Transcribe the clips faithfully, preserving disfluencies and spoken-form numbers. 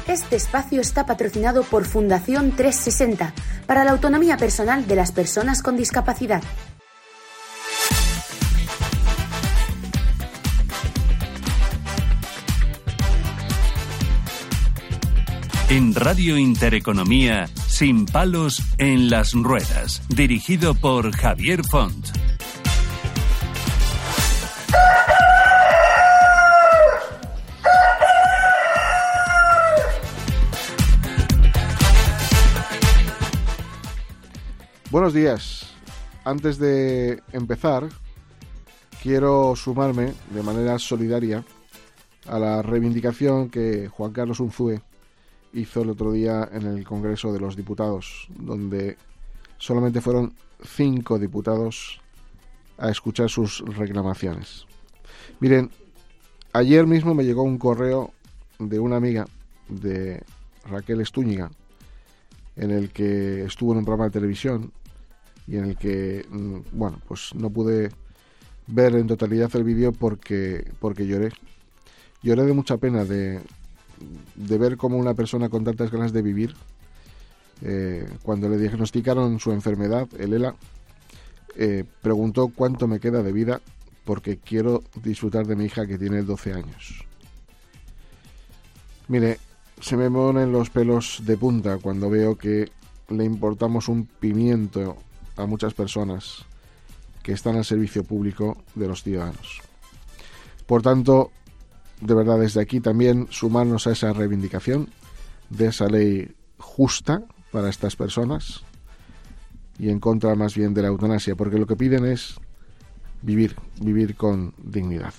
Este espacio está patrocinado por Fundación trescientos sesenta para la autonomía personal de las personas con discapacidad. En Radio Intereconomía, Sin palos en las ruedas, dirigido por Javier Font. Buenos días. Antes de empezar, quiero sumarme de manera solidaria a la reivindicación que Juan Carlos Unzué hizo el otro día en el Congreso de los Diputados, donde solamente fueron cinco diputados a escuchar sus reclamaciones. Miren, ayer mismo me llegó un correo de una amiga de Raquel Estúñiga, en el que estuvo en un programa de televisión y en el que, bueno, pues no pude ver en totalidad el vídeo porque, porque lloré. Lloré de mucha pena de, de ver cómo una persona con tantas ganas de vivir, eh, cuando le diagnosticaron su enfermedad, el ELA, eh, preguntó cuánto me queda de vida porque quiero disfrutar de mi hija que tiene doce años. Mire, se me ponen los pelos de punta cuando veo que le importamos un pimiento a muchas personas que están al servicio público de los ciudadanos. Por tanto, de verdad, desde aquí también sumarnos a esa reivindicación de esa ley justa para estas personas y en contra más bien de la eutanasia, porque lo que piden es vivir, vivir con dignidad.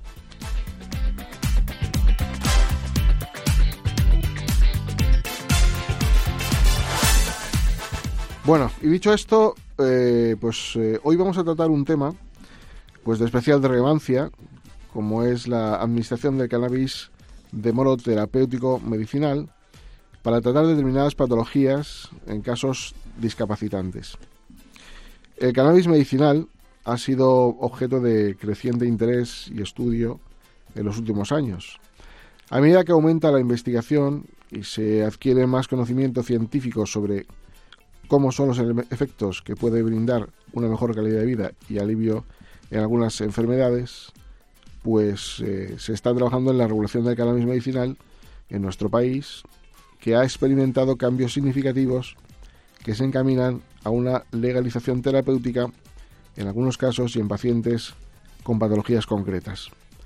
Bueno, y dicho esto, eh, pues eh, hoy vamos a tratar un tema pues de especial relevancia, como es la administración del cannabis de modo terapéutico medicinal para tratar determinadas patologías en casos discapacitantes. El cannabis medicinal ha sido objeto de creciente interés y estudio en los últimos años. A medida que aumenta la investigación y se adquiere más conocimiento científico sobre cómo son los efectos que puede brindar una mejor calidad de vida y alivio en algunas enfermedades, pues eh, se está trabajando en la regulación del cannabis medicinal en nuestro país, que ha experimentado cambios significativos que se encaminan a una legalización terapéutica en algunos casos y en pacientes con patologías concretas.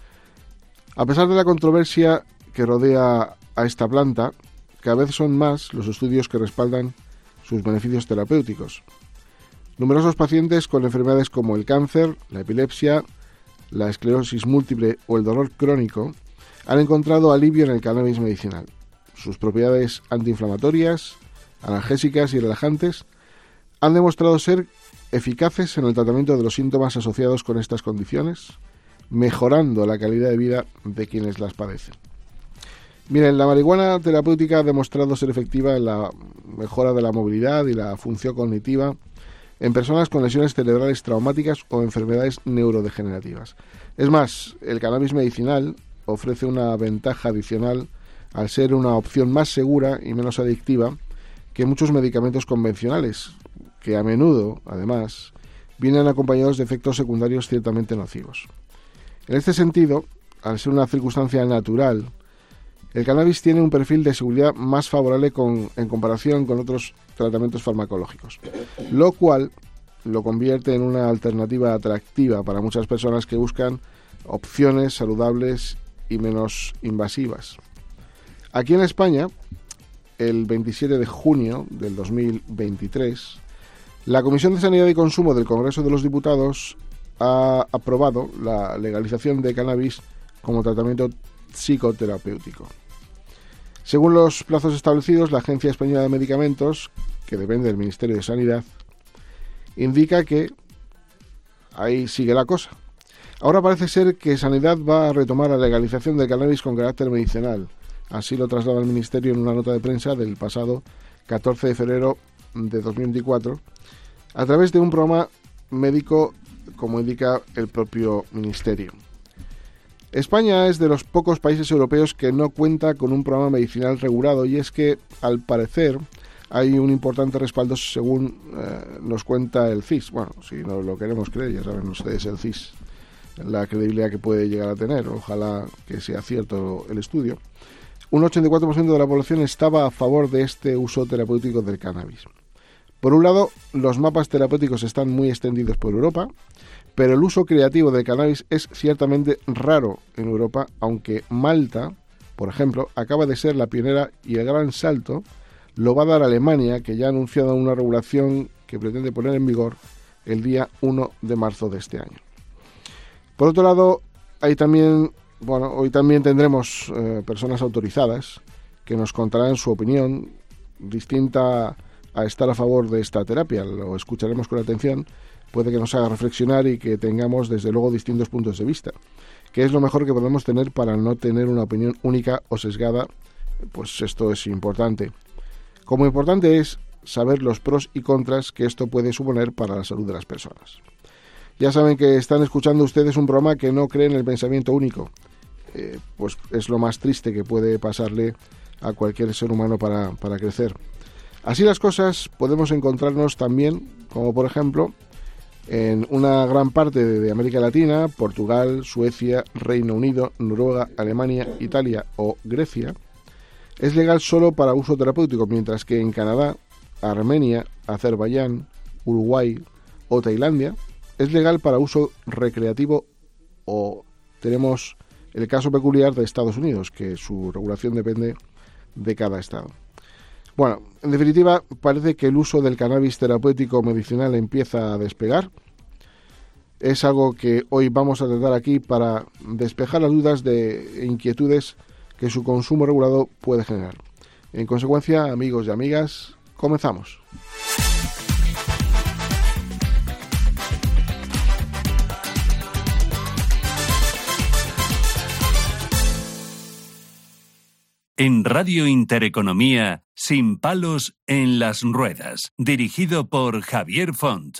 A pesar de la controversia que rodea a esta planta, cada vez son más los estudios que respaldan sus beneficios terapéuticos. Numerosos pacientes con enfermedades como el cáncer, la epilepsia, la esclerosis múltiple o el dolor crónico han encontrado alivio en el cannabis medicinal. Sus propiedades antiinflamatorias, analgésicas y relajantes han demostrado ser eficaces en el tratamiento de los síntomas asociados con estas condiciones, mejorando la calidad de vida de quienes las padecen. Miren, la marihuana terapéutica ha demostrado ser efectiva en la mejora de la movilidad y la función cognitiva en personas con lesiones cerebrales traumáticas o enfermedades neurodegenerativas. Es más, el cannabis medicinal ofrece una ventaja adicional al ser una opción más segura y menos adictiva que muchos medicamentos convencionales, que a menudo, además, vienen acompañados de efectos secundarios ciertamente nocivos. En este sentido, al ser una circunstancia natural, el cannabis tiene un perfil de seguridad más favorable con, en comparación con otros tratamientos farmacológicos, lo cual lo convierte en una alternativa atractiva para muchas personas que buscan opciones saludables y menos invasivas. Aquí en España, el veintisiete de junio del dos mil veintitrés, la Comisión de Sanidad y Consumo del Congreso de los Diputados ha aprobado la legalización de cannabis como tratamiento psicoterapéutico. Según los plazos establecidos, la Agencia Española de Medicamentos, que depende del Ministerio de Sanidad, indica que ahí sigue la cosa. Ahora parece ser que Sanidad va a retomar la legalización del cannabis con carácter medicinal. Así lo traslada el Ministerio en una nota de prensa del pasado catorce de febrero de dos mil veinticuatro, a través de un programa médico, como indica el propio Ministerio. España es de los pocos países europeos que no cuenta con un programa medicinal regulado, y es que, al parecer, hay un importante respaldo según eh, nos cuenta el C I S. Bueno, si no lo queremos creer, ya saben ustedes el C I S, la credibilidad que puede llegar a tener. Ojalá que sea cierto el estudio. Un ochenta y cuatro por ciento de la población estaba a favor de este uso terapéutico del cannabis. Por un lado, los mapas terapéuticos están muy extendidos por Europa, pero el uso creativo del cannabis es ciertamente raro en Europa, aunque Malta, por ejemplo, acaba de ser la pionera, y el gran salto lo va a dar Alemania, que ya ha anunciado una regulación que pretende poner en vigor el día uno de marzo de este año. Por otro lado, hay también, bueno, hoy también tendremos eh, personas autorizadas que nos contarán su opinión distinta a estar a favor de esta terapia. Lo escucharemos con atención, puede que nos haga reflexionar y que tengamos desde luego distintos puntos de vista, que es lo mejor que podemos tener para no tener una opinión única o sesgada. Pues esto es importante. Como importante es saber los pros y contras que esto puede suponer para la salud de las personas. Ya saben que están escuchando ustedes un programa que no cree en el pensamiento único. Eh, pues es lo más triste que puede pasarle a cualquier ser humano para, para crecer. Así las cosas, podemos encontrarnos también, como por ejemplo, en una gran parte de, de América Latina, Portugal, Suecia, Reino Unido, Noruega, Alemania, Italia o Grecia, es legal solo para uso terapéutico, mientras que en Canadá, Armenia, Azerbaiyán, Uruguay o Tailandia es legal para uso recreativo, o tenemos el caso peculiar de Estados Unidos, que su regulación depende de cada estado. Bueno, en definitiva, parece que el uso del cannabis terapéutico medicinal empieza a despegar. Es algo que hoy vamos a tratar aquí para despejar las dudas de inquietudes que su consumo regulado puede generar. En consecuencia, amigos y amigas, comenzamos. En Radio Intereconomía, Sin palos en las ruedas, dirigido por Javier Font.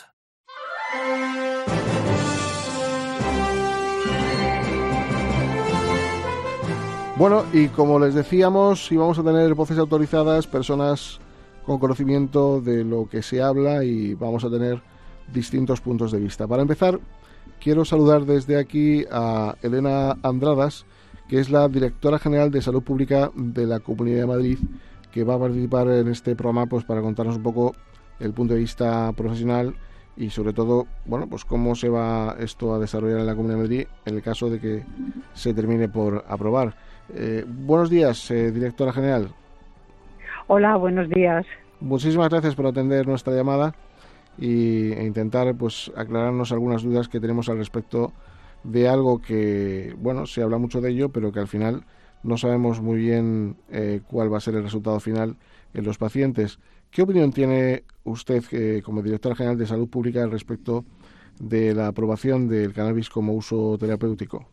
Bueno, y como les decíamos, íbamos a tener voces autorizadas, personas con conocimiento de lo que se habla, y vamos a tener distintos puntos de vista. Para empezar, quiero saludar desde aquí a Elena Andradas, que es la directora general de Salud Pública de la Comunidad de Madrid, que va a participar en este programa pues para contarnos un poco el punto de vista profesional y sobre todo, bueno, pues cómo se va esto a desarrollar en la Comunidad de Madrid en el caso de que se termine por aprobar. Eh, buenos días, eh, directora general. Hola, buenos días. Muchísimas gracias por atender nuestra llamada y, e intentar pues aclararnos algunas dudas que tenemos al respecto de algo que, bueno, se habla mucho de ello, pero que al final no sabemos muy bien eh, cuál va a ser el resultado final en los pacientes. ¿Qué opinión tiene usted eh, como directora general de Salud Pública al respecto de la aprobación del cannabis como uso terapéutico?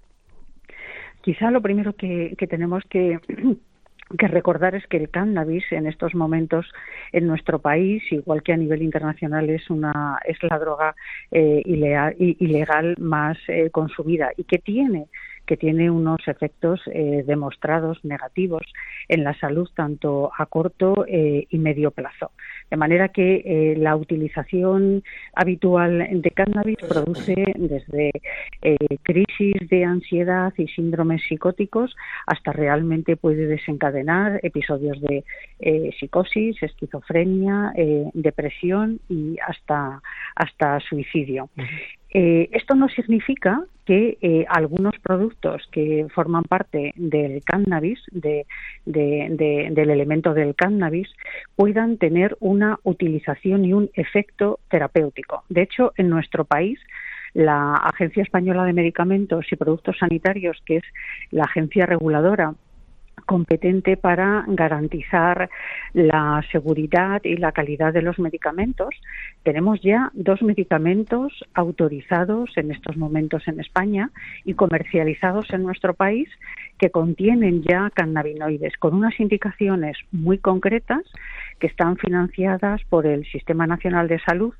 Quizá lo primero que, que tenemos que, que recordar es que el cannabis en estos momentos en nuestro país, igual que a nivel internacional, es una es la droga eh, ilegal, ilegal más eh, consumida y que tiene que tiene unos efectos eh, demostrados negativos en la salud tanto a corto eh, y medio plazo. De manera que eh, la utilización habitual de cannabis produce desde eh, crisis de ansiedad y síndromes psicóticos hasta realmente puede desencadenar episodios de eh, psicosis, esquizofrenia, eh, depresión y hasta, hasta suicidio. Uh-huh. Eh, esto no significa que eh, algunos productos que forman parte del cannabis, de, de, de, del elemento del cannabis, puedan tener una utilización y un efecto terapéutico. De hecho, en nuestro país, la Agencia Española de Medicamentos y Productos Sanitarios, que es la agencia reguladora competente para garantizar la seguridad y la calidad de los medicamentos, tenemos ya dos medicamentos autorizados en estos momentos en España y comercializados en nuestro país que contienen ya cannabinoides con unas indicaciones muy concretas que están financiadas por el Sistema Nacional de Salud,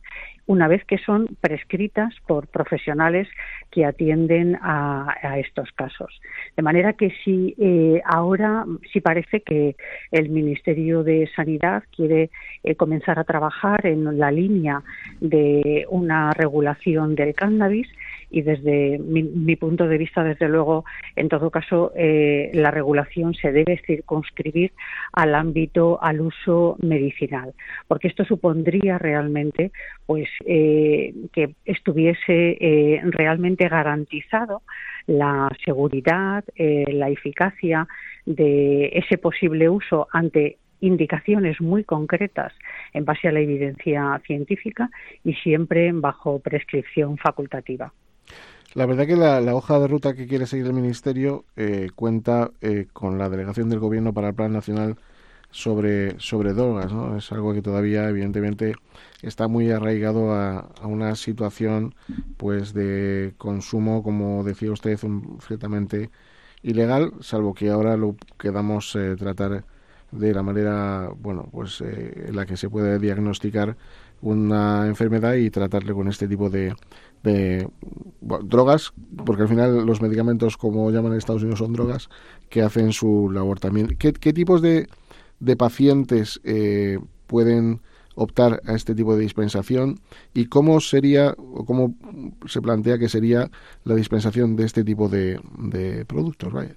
una vez que son prescritas por profesionales que atienden a, a estos casos. De manera que sí, eh, ahora sí parece que el Ministerio de Sanidad quiere eh, comenzar a trabajar en la línea de una regulación del cannabis, y desde mi, mi punto de vista, desde luego, en todo caso, eh, la regulación se debe circunscribir al ámbito, al uso medicinal, porque esto supondría realmente pues eh, que estuviese eh, realmente garantizado la seguridad, eh, la eficacia de ese posible uso ante indicaciones muy concretas en base a la evidencia científica y siempre bajo prescripción facultativa. La verdad que la, la hoja de ruta que quiere seguir el Ministerio eh, cuenta eh, con la delegación del Gobierno para el Plan Nacional sobre, sobre drogas, ¿no? Es algo que todavía, evidentemente, está muy arraigado a, a una situación pues de consumo, como decía usted, un, ciertamente ilegal, salvo que ahora lo queramos eh, tratar de la manera, bueno, pues eh, en la que se puede diagnosticar una enfermedad y tratarle con este tipo de, de bueno, drogas, porque al final los medicamentos, como llaman en Estados Unidos, son drogas que hacen su labor también. ¿Qué, qué tipos de, de pacientes eh, pueden optar a este tipo de dispensación y cómo sería o cómo se plantea que sería la dispensación de este tipo de, de productos? Vaya.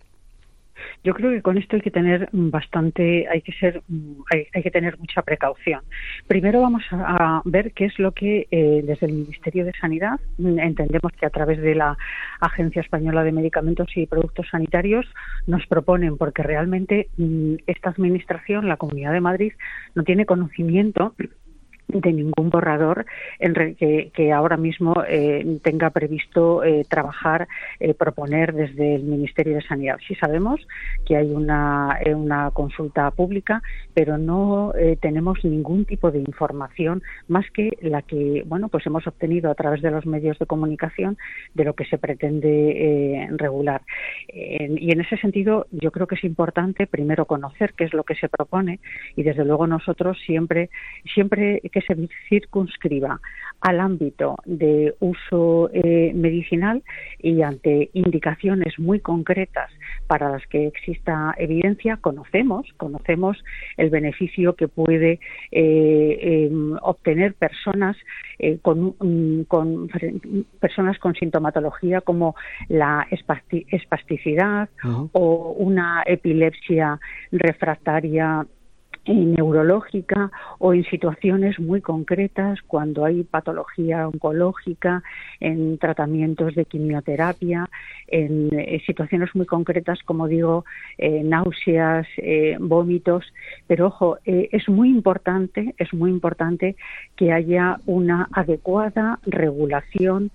Yo creo que con esto hay que tener bastante, hay que ser, hay, hay que tener mucha precaución. Primero vamos a, a ver qué es lo que eh, desde el Ministerio de Sanidad entendemos que a través de la Agencia Española de Medicamentos y Productos Sanitarios nos proponen, porque realmente esta administración, la Comunidad de Madrid, no tiene conocimiento de ningún borrador en re, que, que ahora mismo eh, tenga previsto eh, trabajar, eh, proponer desde el Ministerio de Sanidad. Sí sabemos que hay una, eh, una consulta pública, pero no eh, tenemos ningún tipo de información más que la que bueno pues hemos obtenido a través de los medios de comunicación de lo que se pretende eh, regular. Eh, y en ese sentido yo creo que es importante primero conocer qué es lo que se propone y desde luego nosotros siempre siempre que se circunscriba al ámbito de uso eh, medicinal y ante indicaciones muy concretas para las que exista evidencia, conocemos, conocemos el beneficio que puede eh, eh, obtener personas eh, con, con personas con sintomatología como la espasti- espasticidad uh-huh. o una epilepsia refractaria neurológica o en situaciones muy concretas cuando hay patología oncológica, en tratamientos de quimioterapia, en, en situaciones muy concretas, como digo, eh, náuseas, eh, vómitos. Pero ojo, eh, es muy importante, es muy importante que haya una adecuada regulación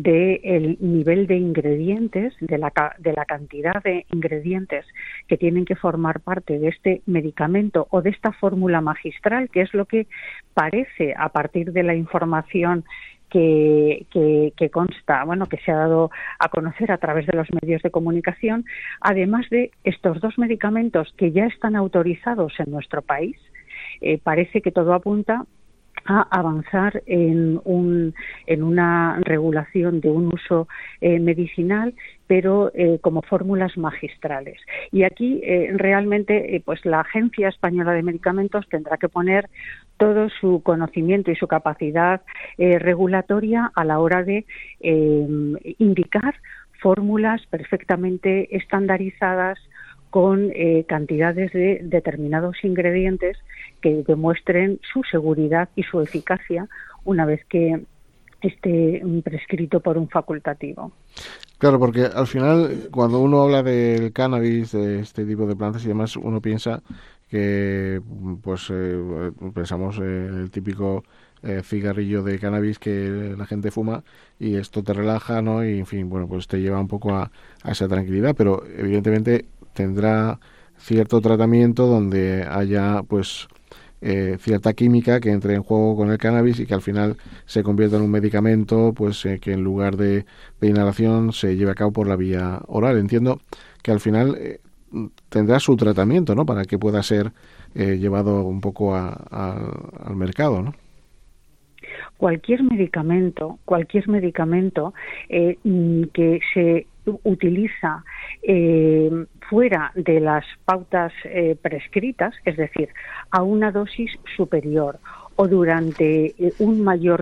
del nivel de ingredientes, de la, de la cantidad de ingredientes que tienen que formar parte de este medicamento o de esta fórmula magistral, que es lo que parece a partir de la información que, que, que consta, bueno, que se ha dado a conocer a través de los medios de comunicación, además de estos dos medicamentos que ya están autorizados en nuestro país. Eh, parece que todo apunta a avanzar en, un, en una regulación de un uso eh, medicinal, pero eh, como fórmulas magistrales. Y aquí eh, realmente eh, pues la Agencia Española de Medicamentos tendrá que poner todo su conocimiento y su capacidad eh, regulatoria a la hora de eh, indicar fórmulas perfectamente estandarizadas con eh, cantidades de determinados ingredientes que demuestren su seguridad y su eficacia una vez que esté prescrito por un facultativo. Claro, porque al final cuando uno habla del cannabis, de este tipo de plantas y demás, uno piensa que pues eh, pensamos en el típico eh, cigarrillo de cannabis que la gente fuma y esto te relaja, ¿no? Y en fin, bueno, pues te lleva un poco a, a esa tranquilidad, pero evidentemente tendrá cierto tratamiento donde haya pues eh, cierta química que entre en juego con el cannabis y que al final se convierta en un medicamento pues eh, que en lugar de, de inhalación se lleve a cabo por la vía oral. Entiendo que al final eh, tendrá su tratamiento, ¿no? Para que pueda ser eh, llevado un poco a, a, al mercado, ¿no? cualquier medicamento, cualquier medicamento eh, que se utiliza eh, fuera de las pautas eh, prescritas, es decir, a una dosis superior o durante un mayor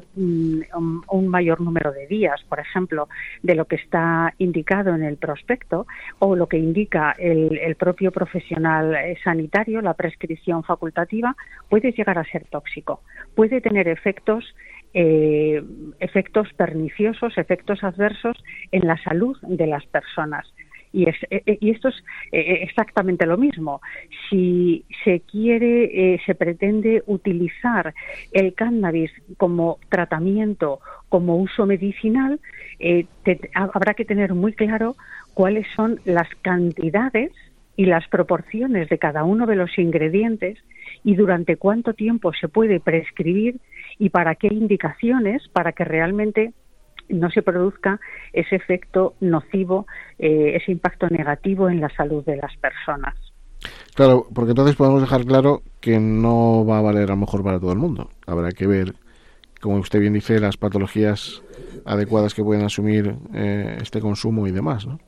un mayor número de días, por ejemplo, de lo que está indicado en el prospecto o lo que indica el, el propio profesional sanitario, la prescripción facultativa, puede llegar a ser tóxico, puede tener efectos Eh, efectos perniciosos, efectos adversos en la salud de las personas. Y, es, eh, y esto es eh, exactamente lo mismo. Si se quiere, eh, se pretende utilizar el cannabis como tratamiento, como uso medicinal, eh, te, habrá que tener muy claro cuáles son las cantidades y las proporciones de cada uno de los ingredientes y durante cuánto tiempo se puede prescribir y para qué indicaciones, para que realmente no se produzca ese efecto nocivo, eh, ese impacto negativo en la salud de las personas. Claro, porque entonces podemos dejar claro que no va a valer a lo mejor para todo el mundo. Habrá que ver, como usted bien dice, las patologías adecuadas que pueden asumir eh, este consumo y demás, ¿no?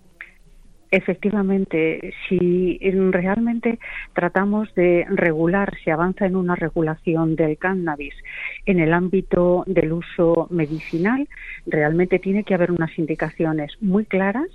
Efectivamente, si realmente tratamos de regular, se avanza en una regulación del cannabis en el ámbito del uso medicinal, realmente tiene que haber unas indicaciones muy claras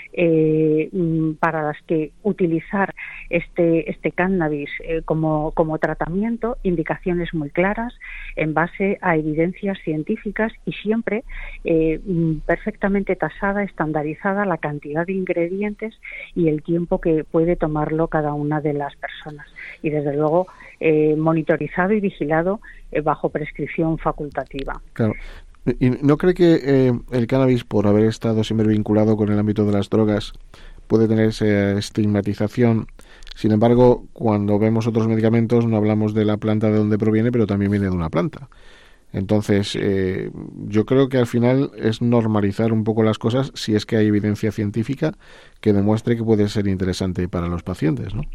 eh, para las que utilizar este este cannabis eh, como, como tratamiento, indicaciones muy claras en base a evidencias científicas y siempre eh, perfectamente tasada, estandarizada la cantidad de ingredientes y el tiempo que puede tomarlo cada una de las personas. Y desde luego eh, monitorizado y vigilado eh, bajo prescripción facultativa. Claro. ¿Y no cree que eh, el cannabis, por haber estado siempre vinculado con el ámbito de las drogas, puede tener esa estigmatización? Sin embargo, cuando vemos otros medicamentos no hablamos de la planta de donde proviene, pero también viene de una planta. Entonces, eh, yo creo que al final es normalizar un poco las cosas si es que hay evidencia científica que demuestre que puede ser interesante para los pacientes, ¿no?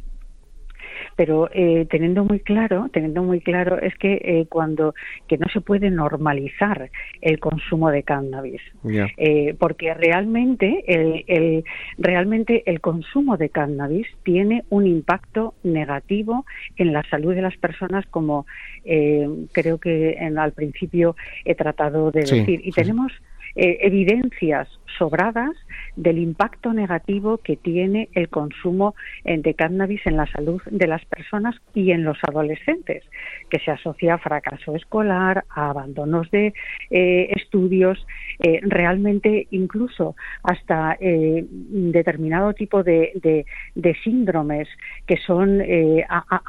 Pero eh, teniendo muy claro, teniendo muy claro es que eh, cuando que no se puede normalizar el consumo de cannabis, yeah. eh, porque realmente el, el realmente el consumo de cannabis tiene un impacto negativo en la salud de las personas, como eh, creo que en, al principio he tratado de sí, decir, y sí. tenemos Eh, evidencias sobradas del impacto negativo que tiene el consumo eh, de cannabis en la salud de las personas y en los adolescentes, que se asocia a fracaso escolar, a abandonos de eh, estudios, eh, realmente incluso hasta eh, determinado tipo de, de, de síndromes que son eh,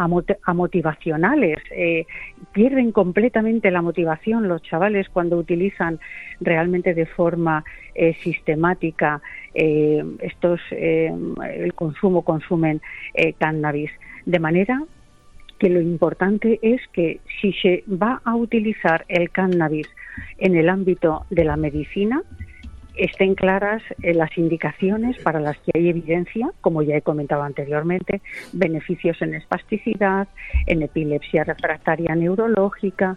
amotivacionales, eh, pierden completamente la motivación los chavales cuando utilizan realmente de forma eh, sistemática eh, estos eh, el consumo consumen eh, cannabis, de manera que lo importante es que si se va a utilizar el cannabis en el ámbito de la medicina, estén claras eh, las indicaciones para las que hay evidencia, como ya he comentado anteriormente, beneficios en espasticidad, en epilepsia refractaria neurológica,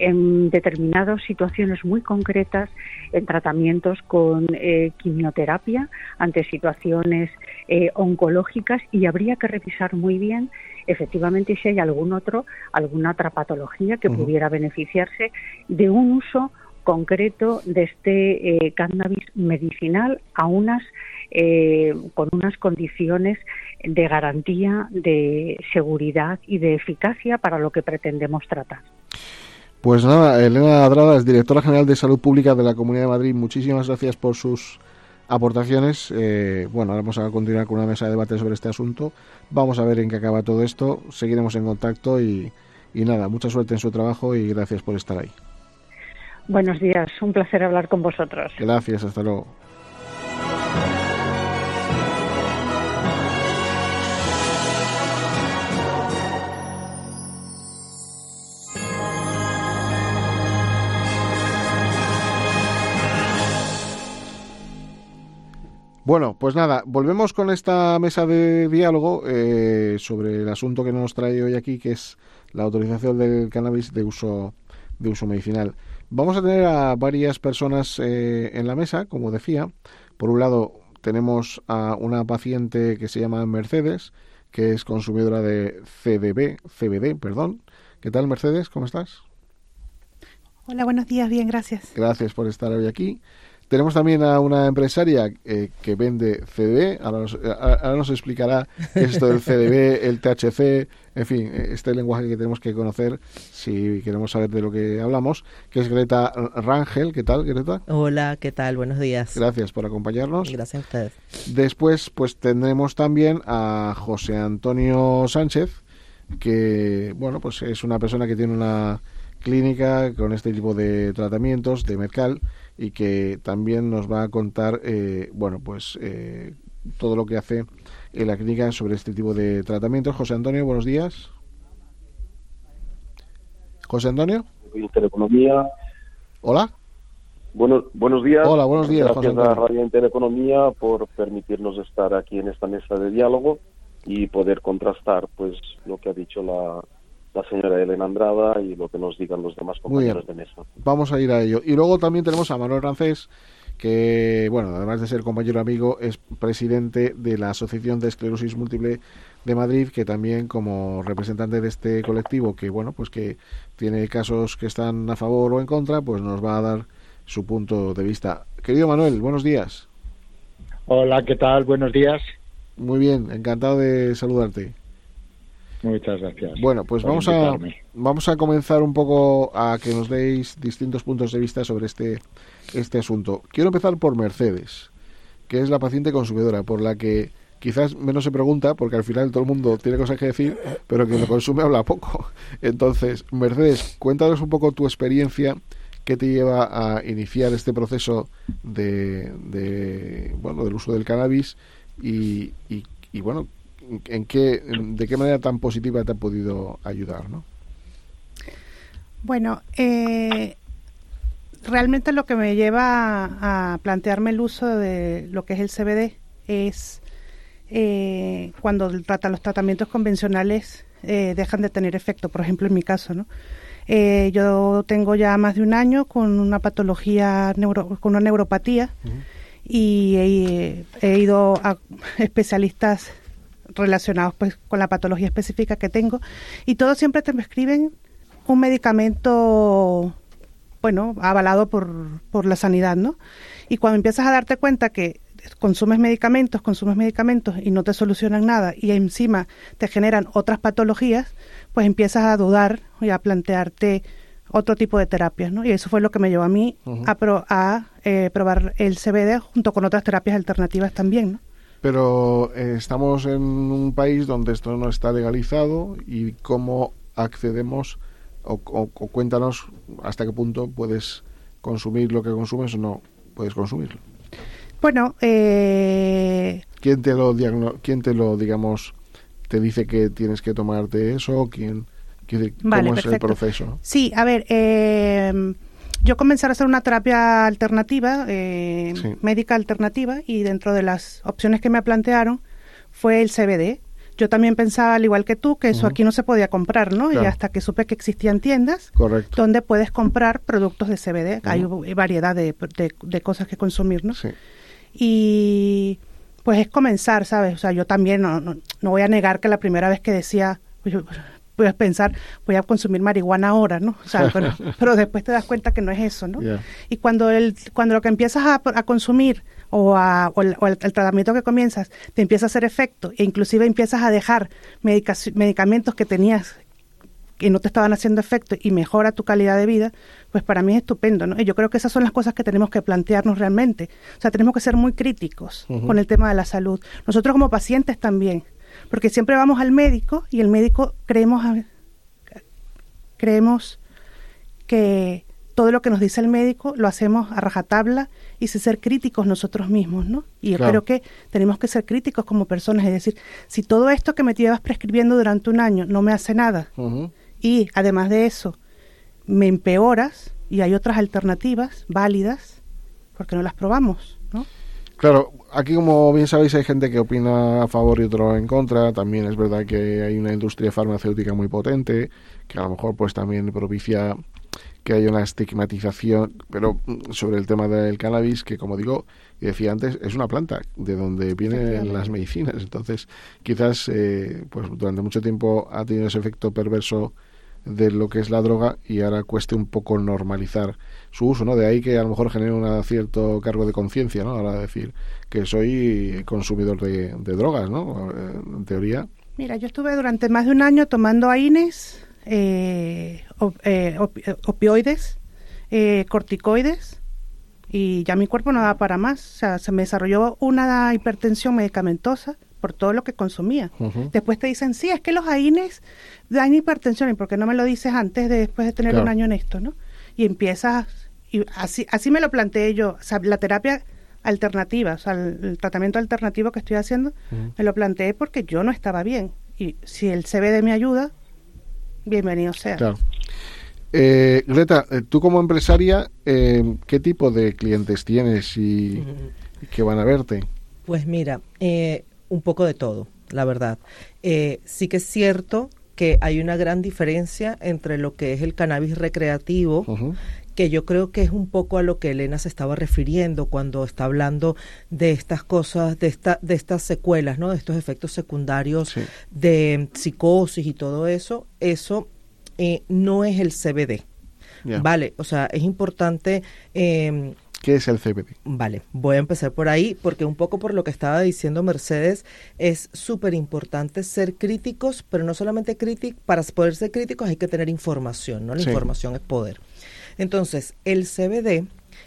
en determinadas situaciones muy concretas, en tratamientos con eh, quimioterapia ante situaciones eh, oncológicas, y habría que revisar muy bien efectivamente si hay algún otro, alguna otra patología que uh-huh. pudiera beneficiarse de un uso concreto de este eh, cannabis medicinal a unas eh, con unas condiciones de garantía, de seguridad y de eficacia para lo que pretendemos tratar. Pues nada, Elena Adradas, directora general de Salud Pública de la Comunidad de Madrid, muchísimas gracias por sus aportaciones. Eh, bueno, ahora vamos a continuar con una mesa de debate sobre este asunto. Vamos a ver en qué acaba todo esto. Seguiremos en contacto y, y nada, mucha suerte en su trabajo y gracias por estar ahí. Buenos días, un placer hablar con vosotros. Gracias, hasta luego. Bueno, pues nada, volvemos con esta mesa de diálogo eh, sobre el asunto que nos trae hoy aquí, que es la autorización del cannabis de uso de uso medicinal. Vamos a tener a varias personas eh, en la mesa, como decía. Por un lado, tenemos a una paciente que se llama Mercedes, que es consumidora de C D B, C B D, perdón. ¿Qué tal, Mercedes? ¿Cómo estás? Hola, buenos días. Bien, gracias. Gracias por estar hoy aquí. Tenemos también a una empresaria eh, que vende C D B. Ahora nos, ahora nos explicará qué es esto del C D B, el T H C, en fin, este lenguaje que tenemos que conocer si queremos saber de lo que hablamos, que es Greta Rangel. ¿Qué tal, Greta? Hola, ¿qué tal? Buenos días. Gracias por acompañarnos. Gracias a ustedes. Después, pues tendremos también a José Antonio Sánchez, que, bueno, pues es una persona que tiene una clínica con este tipo de tratamientos de Mercal y que también nos va a contar, eh, bueno, pues eh, todo lo que hace en la clínica sobre este tipo de tratamientos. José Antonio, buenos días. José Antonio. Intereconomía. Hola. Bueno, buenos días. Hola, buenos días. Gracias José a Radio Intereconomía por permitirnos estar aquí en esta mesa de diálogo y poder contrastar, pues, lo que ha dicho la, la señora Elena Andrada y lo que nos digan los demás compañeros de mesa. Vamos a ir a ello. Y luego también tenemos a Manuel Rancés, que, bueno, además de ser compañero amigo, es presidente de la Asociación de Esclerosis Múltiple de Madrid, que también, como representante de este colectivo, que, bueno, pues que tiene casos que están a favor o en contra, pues nos va a dar su punto de vista. Querido Manuel, buenos días. Hola, ¿qué tal? Buenos días. Muy bien, encantado de saludarte. Muchas gracias. Bueno, pues vamos a, vamos a comenzar un poco a que nos deis distintos puntos de vista sobre este, este asunto. Quiero empezar por Mercedes, que es la paciente consumidora, por la que quizás menos se pregunta, porque al final todo el mundo tiene cosas que decir, pero quien lo consume habla poco. Entonces, Mercedes, cuéntanos un poco tu experiencia, qué te lleva a iniciar este proceso de, de bueno, del uso del cannabis y, y, y bueno, en qué, de qué manera tan positiva te ha podido ayudar, ¿no? Bueno, eh, realmente lo que me lleva a, a plantearme el uso de lo que es el C B D es eh, cuando el trata, los tratamientos convencionales eh, dejan de tener efecto. Por ejemplo, en mi caso, ¿no? Eh, yo tengo ya más de un año con una patología, neuro, con una neuropatía, uh-huh. y he, he ido a especialistas relacionados pues con la patología específica que tengo y todos siempre te prescriben un medicamento, bueno, avalado por, por la sanidad, ¿no? Y cuando empiezas a darte cuenta que consumes medicamentos, consumes medicamentos y no te solucionan nada y encima te generan otras patologías, pues empiezas a dudar y a plantearte otro tipo de terapias, ¿no? Y eso fue lo que me llevó a mí uh-huh. a, pro, a eh, probar el C B D junto con otras terapias alternativas también, ¿no? Pero eh, estamos en un país donde esto no está legalizado y cómo accedemos o, o, o cuéntanos hasta qué punto puedes consumir lo que consumes o no puedes consumirlo. Bueno, eh... ¿quién te lo diagno- quién te lo digamos te dice que tienes que tomarte eso? ¿Quién, quién cómo vale, es perfecto. el proceso? Sí, a ver, eh, yo comencé a hacer una terapia alternativa, eh, sí. médica alternativa, y dentro de las opciones que me plantearon fue el C B D. Yo también pensaba, al igual que tú, que eso uh-huh. aquí no se podía comprar, ¿no? Claro. Y hasta que supe que existían tiendas Correcto. donde puedes comprar productos de C B D. Uh-huh. Hay variedad de, de, de cosas que consumir, ¿no? Sí. Y pues es comenzar, ¿sabes? O sea, yo también no, no, no voy a negar que la primera vez que decía... Pues, voy a pensar, voy a consumir marihuana ahora, ¿no? O sea, pero, pero después te das cuenta que no es eso, ¿no? Yeah. Y cuando el cuando lo que empiezas a, a consumir o, a, o, el, o el, el tratamiento que comienzas te empieza a hacer efecto e inclusive empiezas a dejar medica- medicamentos que tenías que no te estaban haciendo efecto y mejora tu calidad de vida, pues para mí es estupendo, ¿no? Y yo creo que esas son las cosas que tenemos que plantearnos realmente. O sea, tenemos que ser muy críticos uh-huh. con el tema de la salud. Nosotros como pacientes también. Porque siempre vamos al médico y el médico creemos creemos que todo lo que nos dice el médico lo hacemos a rajatabla y sin ser críticos nosotros mismos, ¿no? Y yo claro. creo que tenemos que ser críticos como personas, es decir, si todo esto que me llevas prescribiendo durante un año no me hace nada uh-huh. y además de eso me empeoras y hay otras alternativas válidas, ¿por qué no las probamos, no? Claro, aquí como bien sabéis hay gente que opina a favor y otro en contra. También es verdad que hay una industria farmacéutica muy potente que a lo mejor pues también propicia que haya una estigmatización, pero sobre el tema del cannabis, que como digo, y decía antes, es una planta de donde vienen las medicinas. Entonces, quizás eh, pues durante mucho tiempo ha tenido ese efecto perverso de lo que es la droga y ahora cueste un poco normalizar su uso, ¿no? De ahí que a lo mejor genere un cierto cargo de conciencia, ¿no? Ahora decir que soy consumidor de, de drogas, ¿no? En teoría. Mira, yo estuve durante más de un año tomando AINES, eh, op, eh, op, opioides, eh, corticoides, y ya mi cuerpo no daba para más. O sea, se me desarrolló una hipertensión medicamentosa por todo lo que consumía. Uh-huh. Después te dicen, sí, es que los AINES dan hipertensión, ¿y por qué no me lo dices antes de después de tener claro. un año en esto, no? Y empiezas, y así así me lo planteé yo, o sea, la terapia alternativa, o sea, el, el tratamiento alternativo que estoy haciendo, uh-huh. me lo planteé porque yo no estaba bien, y si el C B D me ayuda, bienvenido sea. Claro. Eh, Greta, tú como empresaria, eh, ¿qué tipo de clientes tienes y, uh-huh. y qué van a verte? Pues mira, eh, un poco de todo, la verdad. Eh, sí que es cierto que hay una gran diferencia entre lo que es el cannabis recreativo, uh-huh. que yo creo que es un poco a lo que Elena se estaba refiriendo cuando está hablando de estas cosas, de esta, de estas secuelas, ¿no? De estos efectos secundarios sí. de psicosis y todo eso. Eso eh, no es el C B D, yeah. ¿vale? O sea, es importante... Eh, ¿Qué es el C B D? Vale, voy a empezar por ahí, porque un poco por lo que estaba diciendo Mercedes, es súper importante ser críticos, pero no solamente críticos, para poder ser críticos hay que tener información, ¿no? La sí. información es poder. Entonces, el C B D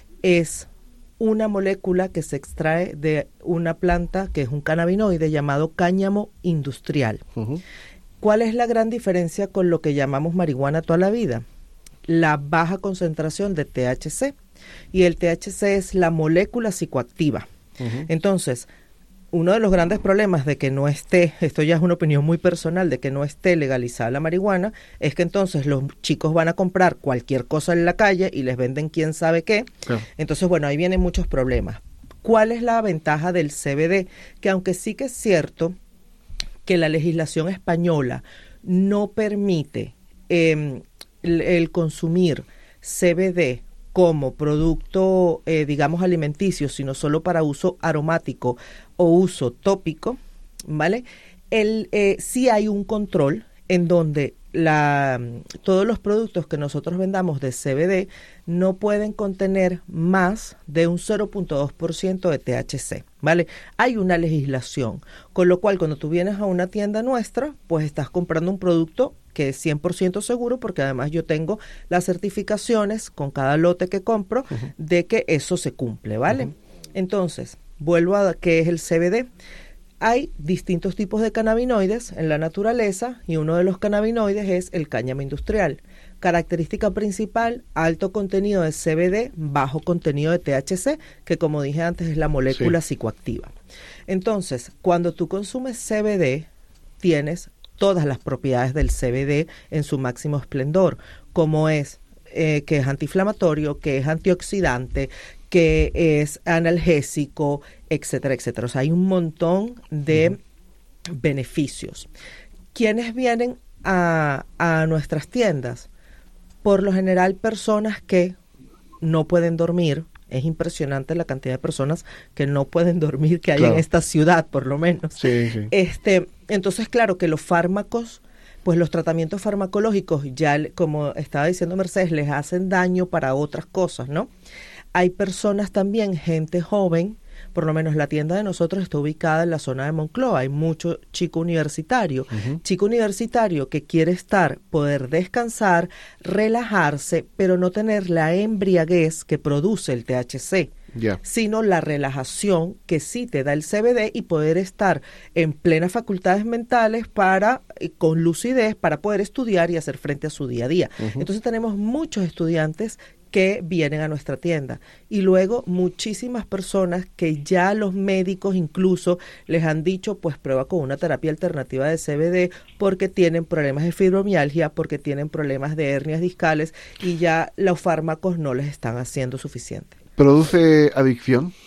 es una molécula que se extrae de una planta que es un cannabinoide llamado cáñamo industrial. Uh-huh. ¿Cuál es la gran diferencia con lo que llamamos marihuana toda la vida? La baja concentración de T H C. Y el T H C es la molécula psicoactiva. Uh-huh. Entonces, uno de los grandes problemas de que no esté, esto ya es una opinión muy personal, de que no esté legalizada la marihuana, es que entonces los chicos van a comprar cualquier cosa en la calle y les venden quién sabe qué. Claro. Entonces, bueno, ahí vienen muchos problemas. ¿Cuál es la ventaja del C B D? Que aunque sí que es cierto que la legislación española no permite eh, el, el consumir C B D como producto, eh, digamos, alimenticio, sino solo para uso aromático o uso tópico, ¿vale? El, eh, sí hay un control en donde la, todos los productos que nosotros vendamos de C B D no pueden contener más de un cero punto dos por ciento de T H C, ¿vale? Hay una legislación, con lo cual cuando tú vienes a una tienda nuestra, pues estás comprando un producto que es cien por ciento seguro, porque además yo tengo las certificaciones con cada lote que compro uh-huh. de que eso se cumple, ¿vale? Uh-huh. Entonces, vuelvo a qué es el C B D. Hay distintos tipos de cannabinoides en la naturaleza y uno de los cannabinoides es el cáñamo industrial. Característica principal, alto contenido de C B D, bajo contenido de T H C, que como dije antes es la molécula sí. psicoactiva. Entonces, cuando tú consumes C B D, tienes todas las propiedades del C B D en su máximo esplendor, como es eh, que es antiinflamatorio, que es antioxidante, que es analgésico, etcétera, etcétera. O sea, hay un montón de uh-huh. beneficios. ¿Quiénes vienen a, a nuestras tiendas? Por lo general, personas que no pueden dormir. Es impresionante la cantidad de personas que no pueden dormir que hay claro. en esta ciudad, por lo menos. Sí, sí. Este, entonces, claro que los fármacos, pues los tratamientos farmacológicos, ya como estaba diciendo Mercedes, les hacen daño para otras cosas, ¿no? Hay personas también, gente joven, por lo menos la tienda de nosotros está ubicada en la zona de Moncloa, hay mucho chico universitario, uh-huh. chico universitario que quiere estar, poder descansar, relajarse, pero no tener la embriaguez que produce el T H C, yeah. sino la relajación que sí te da el C B D y poder estar en plenas facultades mentales para, con lucidez, para poder estudiar y hacer frente a su día a día. Uh-huh. Entonces tenemos muchos estudiantes que vienen a nuestra tienda y luego muchísimas personas que ya los médicos incluso les han dicho pues prueba con una terapia alternativa de C B D porque tienen problemas de fibromialgia, porque tienen problemas de hernias discales y ya los fármacos no les están haciendo suficiente. ¿Produce adicción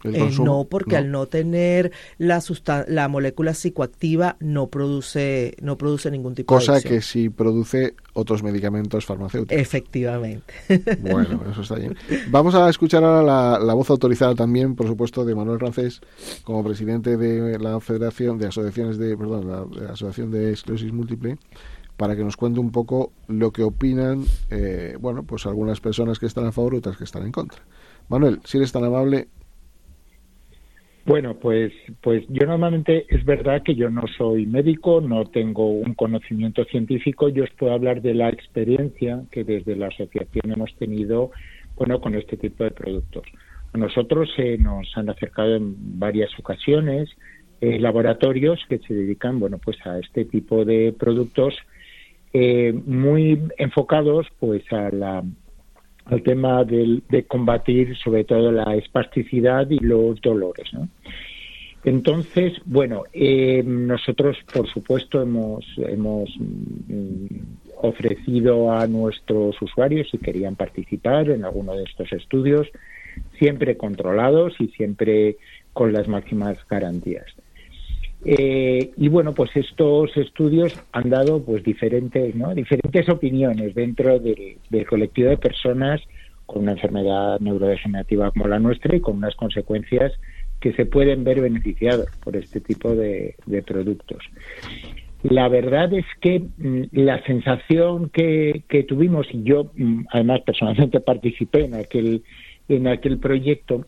Eh, no, porque no. al no tener la sustan- la molécula psicoactiva no produce no produce ningún tipo Cosa de adicción. que sí produce otros medicamentos farmacéuticos. Efectivamente. Bueno, eso está bien. Vamos a escuchar ahora la, la voz autorizada también, por supuesto, de Manuel Rancés, como presidente de la Federación de Asociaciones de, perdón, la, de la Asociación de Esclerosis Múltiple, para que nos cuente un poco lo que opinan, eh, bueno, pues algunas personas que están a favor y otras que están en contra. Manuel, si eres tan amable. Bueno, pues, pues yo normalmente es verdad que yo no soy médico, no tengo un conocimiento científico, yo os puedo hablar de la experiencia que desde la asociación hemos tenido, bueno, con este tipo de productos. A nosotros eh, nos han acercado en varias ocasiones eh, laboratorios que se dedican, bueno, pues a este tipo de productos eh, muy enfocados, pues a la al tema del, de combatir sobre todo la espasticidad y los dolores, ¿no? Entonces, bueno, eh, nosotros por supuesto hemos hemos mm, ofrecido a nuestros usuarios si querían participar en alguno de estos estudios, siempre controlados y siempre con las máximas garantías. Eh, y bueno, pues estos estudios han dado pues diferentes, ¿no? diferentes opiniones dentro del, del colectivo de personas con una enfermedad neurodegenerativa como la nuestra y con unas consecuencias que se pueden ver beneficiados por este tipo de, de productos. La verdad es que mm, la sensación que, que tuvimos, y yo mm, además personalmente participé en aquel en aquel proyecto,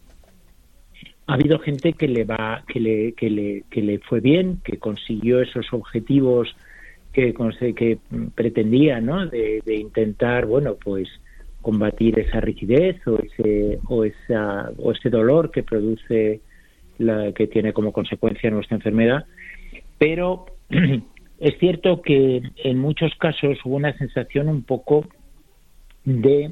ha habido gente que le va que le que le que le fue bien, que consiguió esos objetivos que que pretendía, ¿no? De, de intentar, bueno, pues combatir esa rigidez o ese o esa o ese dolor que produce la que tiene como consecuencia nuestra enfermedad, pero es cierto que en muchos casos hubo una sensación un poco de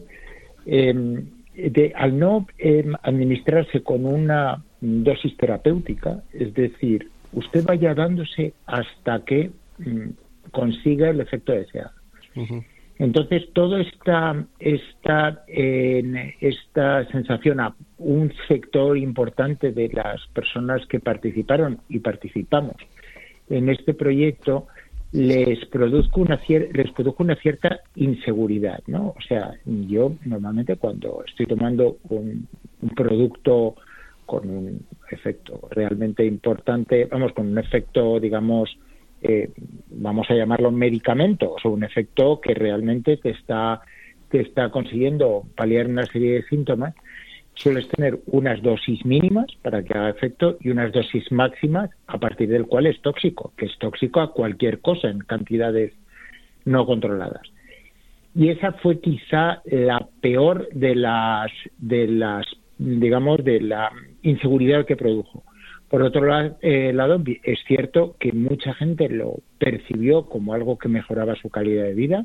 eh, de al no eh, administrarse con una dosis terapéutica, es decir, usted vaya dándose hasta que mm, consiga el efecto deseado. Uh-huh. Entonces, toda esta esta eh, esta sensación a un sector importante de las personas que participaron y participamos en este proyecto les produjo una cier- les produjo una cierta inseguridad, ¿no? O sea, yo normalmente cuando estoy tomando un, un producto con un efecto realmente importante, vamos, con un efecto, digamos, eh, vamos a llamarlo medicamento, o sea, un efecto que realmente te está te está consiguiendo paliar una serie de síntomas, sueles tener unas dosis mínimas para que haga efecto y unas dosis máximas a partir del cual es tóxico, que es tóxico a cualquier cosa en cantidades no controladas. Y esa fue quizá la peor de las, de las digamos, de la inseguridad que produjo. Por otro lado, eh, lado, es cierto que mucha gente lo percibió como algo que mejoraba su calidad de vida,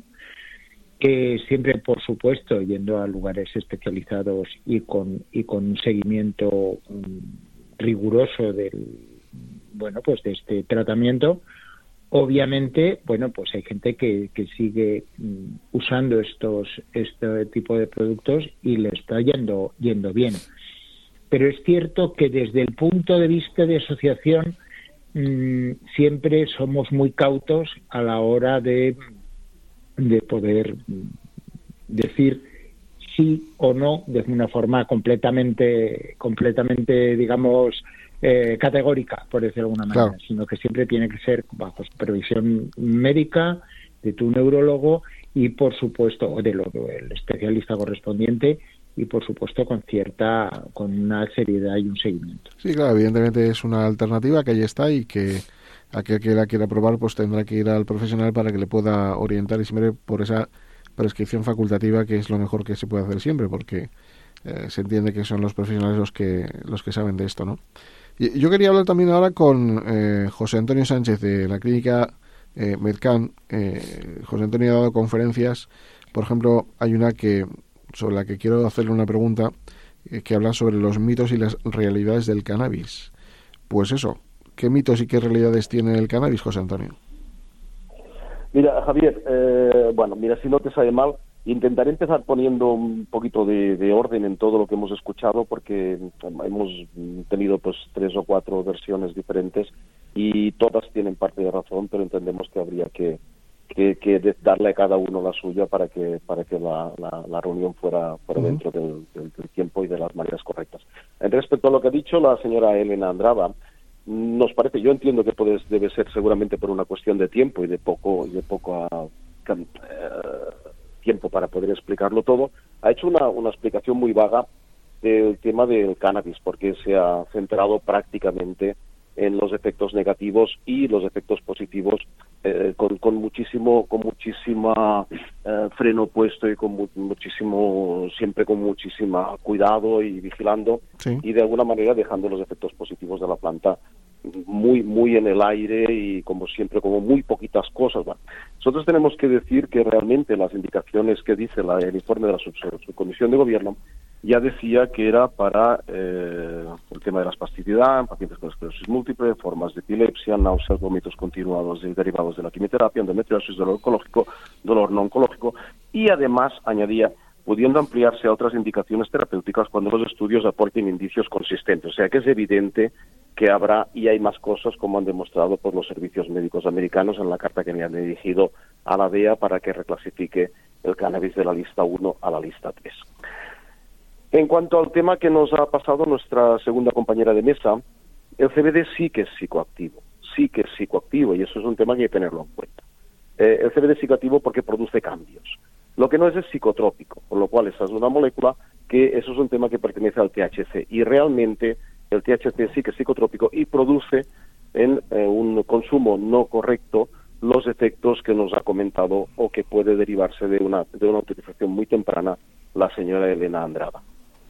que siempre, por supuesto, yendo a lugares especializados y con y con un seguimiento um, riguroso del bueno pues de este tratamiento. Obviamente, bueno, pues hay gente que, que sigue um, usando estos este tipo de productos y le está yendo yendo bien. Pero es cierto que desde el punto de vista de asociación um, siempre somos muy cautos a la hora de de poder decir sí o no de una forma completamente, completamente, digamos, eh, categórica, por decirlo de alguna manera, claro. Sino que siempre tiene que ser bajo supervisión médica de tu neurólogo y, por supuesto, o del el especialista correspondiente y, por supuesto, con cierta, con una seriedad y un seguimiento. Sí, claro, evidentemente es una alternativa que ahí está y que aquel que la quiera probar pues tendrá que ir al profesional para que le pueda orientar y siempre por esa prescripción facultativa, que es lo mejor que se puede hacer siempre, porque eh, se entiende que son los profesionales los que los que saben de esto, ¿no? Y yo quería hablar también ahora con eh, José Antonio Sánchez de la clínica eh, Medcan. Eh, José Antonio ha dado conferencias, por ejemplo, hay una que sobre la que quiero hacerle una pregunta eh, que habla sobre los mitos y las realidades del cannabis. Pues eso, ¿qué mitos y qué realidades tiene el cannabis, José Antonio? Mira, Javier, eh, bueno, mira, si no te sale mal, Intentaré empezar poniendo un poquito de, de orden en todo lo que hemos escuchado, porque hemos tenido pues tres o cuatro versiones diferentes y todas tienen parte de razón, pero entendemos que habría que, que, que darle a cada uno la suya para que para que la, la, la reunión fuera, fuera uh-huh. dentro del, del, del tiempo y de las maneras correctas. En respecto a lo que ha dicho la señora Elena Andrada, nos parece, yo entiendo que puede, debe ser seguramente por una cuestión de tiempo y de poco y de poco uh, uh, tiempo para poder explicarlo todo. Ha hecho una, una explicación muy vaga del tema del cannabis, porque se ha centrado prácticamente en los efectos negativos y los efectos positivos eh, con, con muchísimo con muchísima eh, freno puesto y con mu- muchísimo siempre con muchísima cuidado y vigilando, sí. Y de alguna manera dejando los efectos positivos de la planta muy muy en el aire y como siempre como muy poquitas cosas. Bueno, nosotros tenemos que decir que realmente las indicaciones que dice la, el informe de la subcomisión de gobierno ya decía que era para eh, el tema de la espasticidad en pacientes con esclerosis múltiple, formas de epilepsia, náuseas, vómitos continuados y derivados de la quimioterapia, endometriosis, dolor oncológico, dolor no oncológico, y además añadía pudiendo ampliarse a otras indicaciones terapéuticas cuando los estudios aporten indicios consistentes. O sea que es evidente que habrá y hay más cosas, como han demostrado por los servicios médicos americanos en la carta que me han dirigido a la D E A para que reclasifique el cannabis de la lista uno a la lista tres. En cuanto al tema que nos ha pasado nuestra segunda compañera de mesa, el C B D sí que es psicoactivo, sí que es psicoactivo, y eso es un tema que hay que tenerlo en cuenta. Eh, el C B D es psicoactivo porque produce cambios. Lo que no es es psicotrópico, con lo cual esa es una molécula que eso es un tema que pertenece al T H C, y realmente el T H C sí que es psicotrópico y produce en eh, un consumo no correcto los efectos que nos ha comentado o que puede derivarse de una, de una utilización muy temprana la señora Elena Andrada.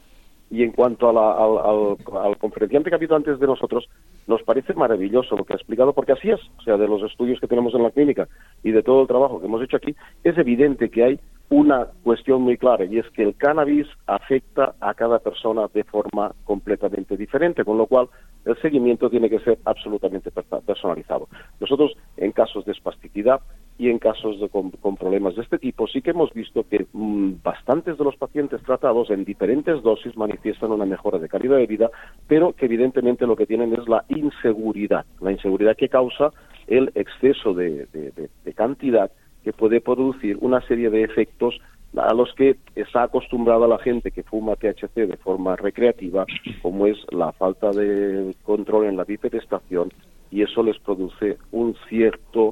Y en cuanto a la, al, al, al conferenciante que ha habido antes de nosotros, nos parece maravilloso lo que ha explicado, porque así es, o sea, de los estudios que tenemos en la clínica y de todo el trabajo que hemos hecho aquí, es evidente que hay una cuestión muy clara, y es que el cannabis afecta a cada persona de forma completamente diferente, con lo cual el seguimiento tiene que ser absolutamente personalizado. Nosotros, en casos de espasticidad y en casos de, con, con problemas de este tipo, sí que hemos visto que mmm, bastantes de los pacientes tratados en diferentes dosis manifiestan una mejora de calidad de vida, pero que evidentemente lo que tienen es la inseguridad, la inseguridad que causa el exceso de, de, de, de cantidad, que puede producir una serie de efectos a los que está acostumbrada la gente que fuma T H C de forma recreativa, como es la falta de control en la bifedestración, y eso les produce un cierto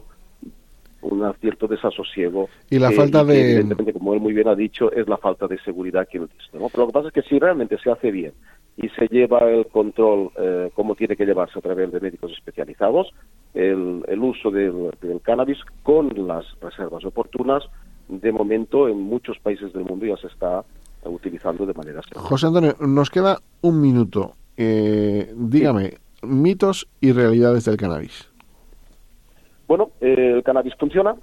un cierto desasosiego. Y la que, falta y que, de... evidentemente, como él muy bien ha dicho, es la falta de seguridad que él dice, ¿no? Pero lo que pasa es que si realmente se hace bien y se lleva el control eh, como tiene que llevarse a través de médicos especializados, el, el uso del, del cannabis con las reservas oportunas, de momento en muchos países del mundo ya se está utilizando de manera segura. José Antonio, nos queda un minuto. Eh, dígame, sí. Mitos y realidades del cannabis. Bueno, eh, el cannabis funciona,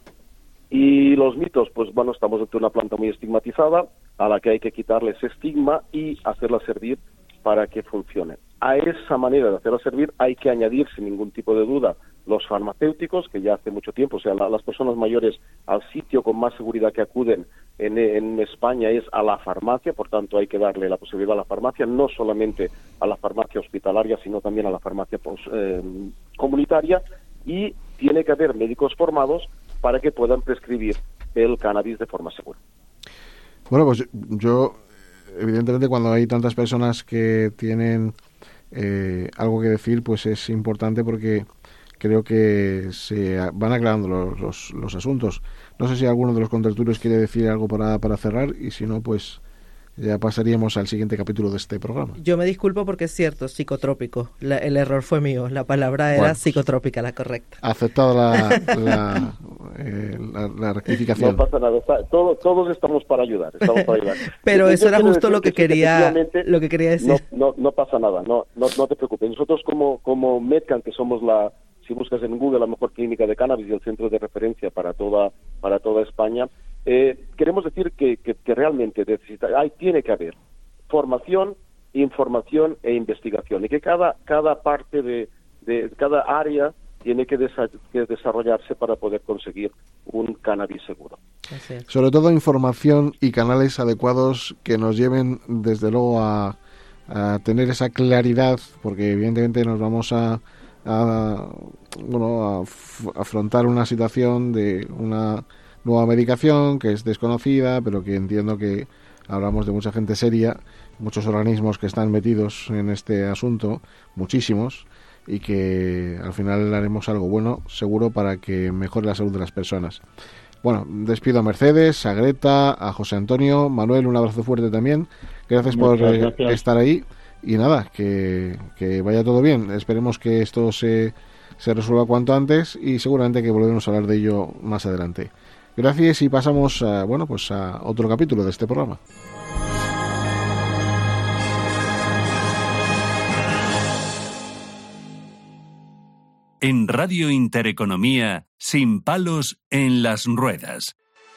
y los mitos, pues bueno, estamos ante una planta muy estigmatizada a la que hay que quitarle ese estigma y hacerla servir para que funcione. A esa manera de hacerla servir hay que añadir, sin ningún tipo de duda, los farmacéuticos, que ya hace mucho tiempo, o sea, la, las personas mayores al sitio con más seguridad que acuden en, en España es a la farmacia, por tanto hay que darle la posibilidad a la farmacia, no solamente a la farmacia hospitalaria, sino también a la farmacia pues, eh, comunitaria, y tiene que haber médicos formados para que puedan prescribir el cannabis de forma segura. Bueno, pues yo, evidentemente, cuando hay tantas personas que tienen eh, algo que decir, pues es importante, porque creo que se van aclarando los, los, los asuntos. No sé si alguno de los contertulios quiere decir algo para, para cerrar, y si no, pues ya pasaríamos al siguiente capítulo de este programa. Yo me disculpo porque es cierto, psicotrópico. La, el error fue mío. La palabra era bueno, psicotrópica, la correcta. Aceptada la, la, eh, la, la rectificación. No pasa nada. Está, todo, todos estamos para ayudar. Estamos para ayudar. Pero yo, eso yo era justo lo que, que quería lo que quería decir. No, no, no pasa nada. No, no, no te preocupes. Nosotros como, como Medcan, que somos la, si buscas en Google, la mejor clínica de cannabis y el centro de referencia para toda, para toda España, eh, queremos decir que, que, que realmente necesita, hay, tiene que haber formación, información e investigación, y que cada cada parte de, de cada área tiene que, desa, que desarrollarse para poder conseguir un cannabis seguro. Sobre todo información y canales adecuados que nos lleven desde luego a, a tener esa claridad, porque evidentemente nos vamos a, a bueno a f- afrontar una situación de una nueva medicación que es desconocida, pero que entiendo que hablamos de mucha gente seria, muchos organismos que están metidos en este asunto, muchísimos, y que al final haremos algo bueno, seguro, para que mejore la salud de las personas. Bueno, despido a Mercedes, a Greta, a José Antonio, Manuel, un abrazo fuerte también. Gracias Muchas por gracias. estar ahí. Y nada, que, que vaya todo bien. Esperemos que esto se, se resuelva cuanto antes y seguramente que volveremos a hablar de ello más adelante. Gracias y pasamos a, bueno, pues a otro capítulo de este programa. En Radio Intereconomía, sin palos en las ruedas.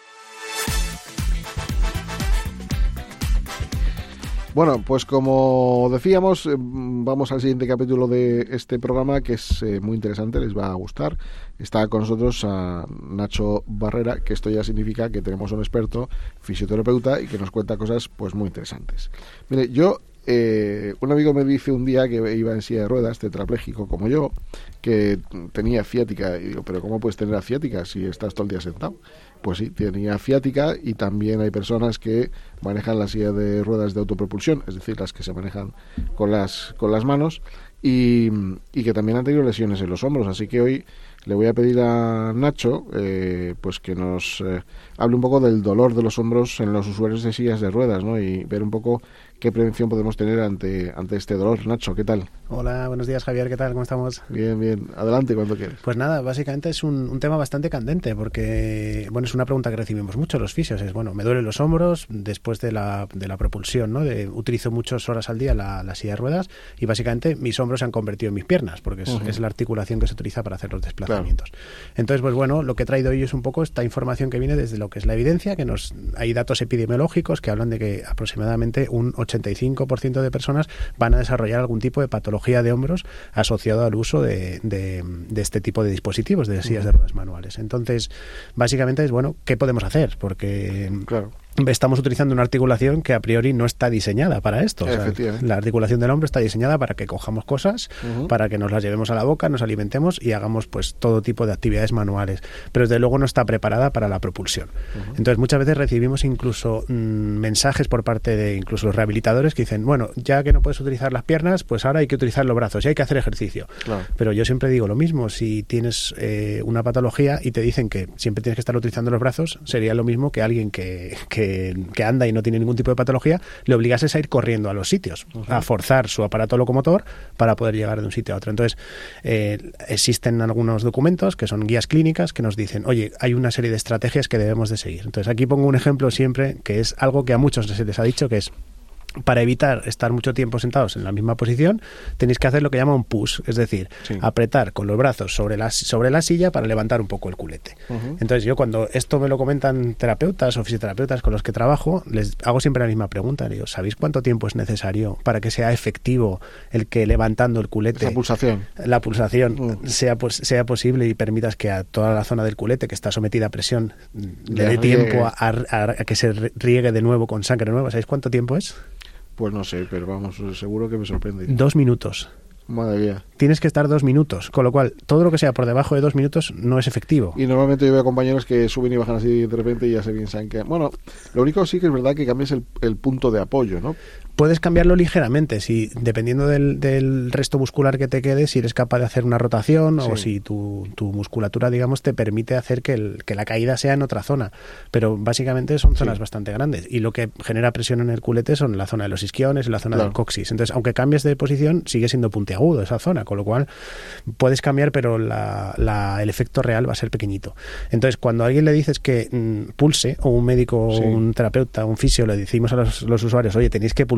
Bueno, pues como decíamos, vamos al siguiente capítulo de este programa, que es eh, muy interesante, les va a gustar. Está con nosotros a Nacho Barrera, que esto ya significa que tenemos un experto fisioterapeuta y que nos cuenta cosas pues muy interesantes. Mire, yo... Eh, un amigo me dice un día que iba en silla de ruedas, tetrapléjico como yo, que tenía ciática, y digo, pero ¿cómo puedes tener ciática si estás todo el día sentado? Pues sí, tenía ciática, y también hay personas que manejan la silla de ruedas de autopropulsión, es decir, las que se manejan con las con las manos, y, y que también han tenido lesiones en los hombros, así que hoy le voy a pedir a Nacho eh, pues que nos eh, hable un poco del dolor de los hombros en los usuarios de sillas de ruedas, ¿no? Y ver un poco qué prevención podemos tener ante ante este dolor. Nacho, ¿qué tal? Hola, buenos días, Javier, ¿qué tal? ¿Cómo estamos? Bien, bien. Adelante cuando quieras. Pues nada, básicamente es un, un tema bastante candente porque, bueno, es una pregunta que recibimos mucho los fisios. Es, bueno, me duelen los hombros después de la, de la propulsión, ¿no? De, utilizo muchas horas al día la, la silla de ruedas y básicamente mis hombros se han convertido en mis piernas porque es, uh-huh. es la articulación que se utiliza para hacer los desplazamientos. Claro. Entonces, pues bueno, lo que he traído hoy es un poco esta información que viene desde lo que es la evidencia, que nos hay datos epidemiológicos que hablan de que aproximadamente un ochenta y cinco por ciento de personas van a desarrollar algún tipo de patología de hombros asociado al uso de, de, de este tipo de dispositivos, de sillas de ruedas manuales. Entonces, básicamente es, bueno, ¿qué podemos hacer? Porque... Claro. Estamos utilizando una articulación que a priori no está diseñada para esto. O sea, la articulación del hombro está diseñada para que cojamos cosas, uh-huh. para que nos las llevemos a la boca, nos alimentemos y hagamos pues todo tipo de actividades manuales. Pero desde luego no está preparada para la propulsión. Uh-huh. Entonces muchas veces recibimos incluso mmm, mensajes por parte de incluso los rehabilitadores que dicen, bueno, ya que no puedes utilizar las piernas, pues ahora hay que utilizar los brazos y hay que hacer ejercicio. Claro. Pero yo siempre digo lo mismo, si tienes eh, una patología y te dicen que siempre tienes que estar utilizando los brazos, sería lo mismo que alguien que... que que anda y no tiene ningún tipo de patología, le obligases a ir corriendo a los sitios, uh-huh. a forzar su aparato locomotor para poder llegar de un sitio a otro. Entonces, eh, existen algunos documentos que son guías clínicas que nos dicen, oye, hay una serie de estrategias que debemos de seguir. Entonces, aquí pongo un ejemplo siempre que es algo que a muchos se les ha dicho, que es para evitar estar mucho tiempo sentados en la misma posición, tenéis que hacer lo que llama un push, es decir, sí. apretar con los brazos sobre la, sobre la silla para levantar un poco el culete. Uh-huh. Entonces yo cuando esto me lo comentan terapeutas o fisioterapeutas con los que trabajo, les hago siempre la misma pregunta. Digo, ¿sabéis cuánto tiempo es necesario para que sea efectivo el que levantando el culete, la pulsación, la pulsación uh-huh. sea, pues, sea posible y permitas que a toda la zona del culete que está sometida a presión le dé tiempo a, a, a que se riegue de nuevo con sangre nueva? ¿Sabéis cuánto tiempo es? Pues no sé, pero vamos, seguro que me sorprende. Dos minutos. Madre mía. Tienes que estar dos minutos, con lo cual todo lo que sea por debajo de dos minutos no es efectivo. Y normalmente yo veo compañeros que suben y bajan así de repente y ya se piensan que... Bueno, lo único sí que es verdad que cambias el, el punto de apoyo, ¿no? Puedes cambiarlo ligeramente, si dependiendo del, del resto muscular que te quede, si eres capaz de hacer una rotación sí. o si tu, tu musculatura, digamos, te permite hacer que, el, que la caída sea en otra zona. Pero básicamente son zonas sí. bastante grandes y lo que genera presión en el culete son la zona de los isquiones y la zona claro. del coxis. Entonces, aunque cambies de posición, sigue siendo puntiagudo esa zona, con lo cual puedes cambiar, pero la, la, el efecto real va a ser pequeñito. Entonces, cuando a alguien le dices que mmm, pulse, o un médico, sí. o un terapeuta, un fisio, le decimos a los, los usuarios, oye, tenéis que pulsar,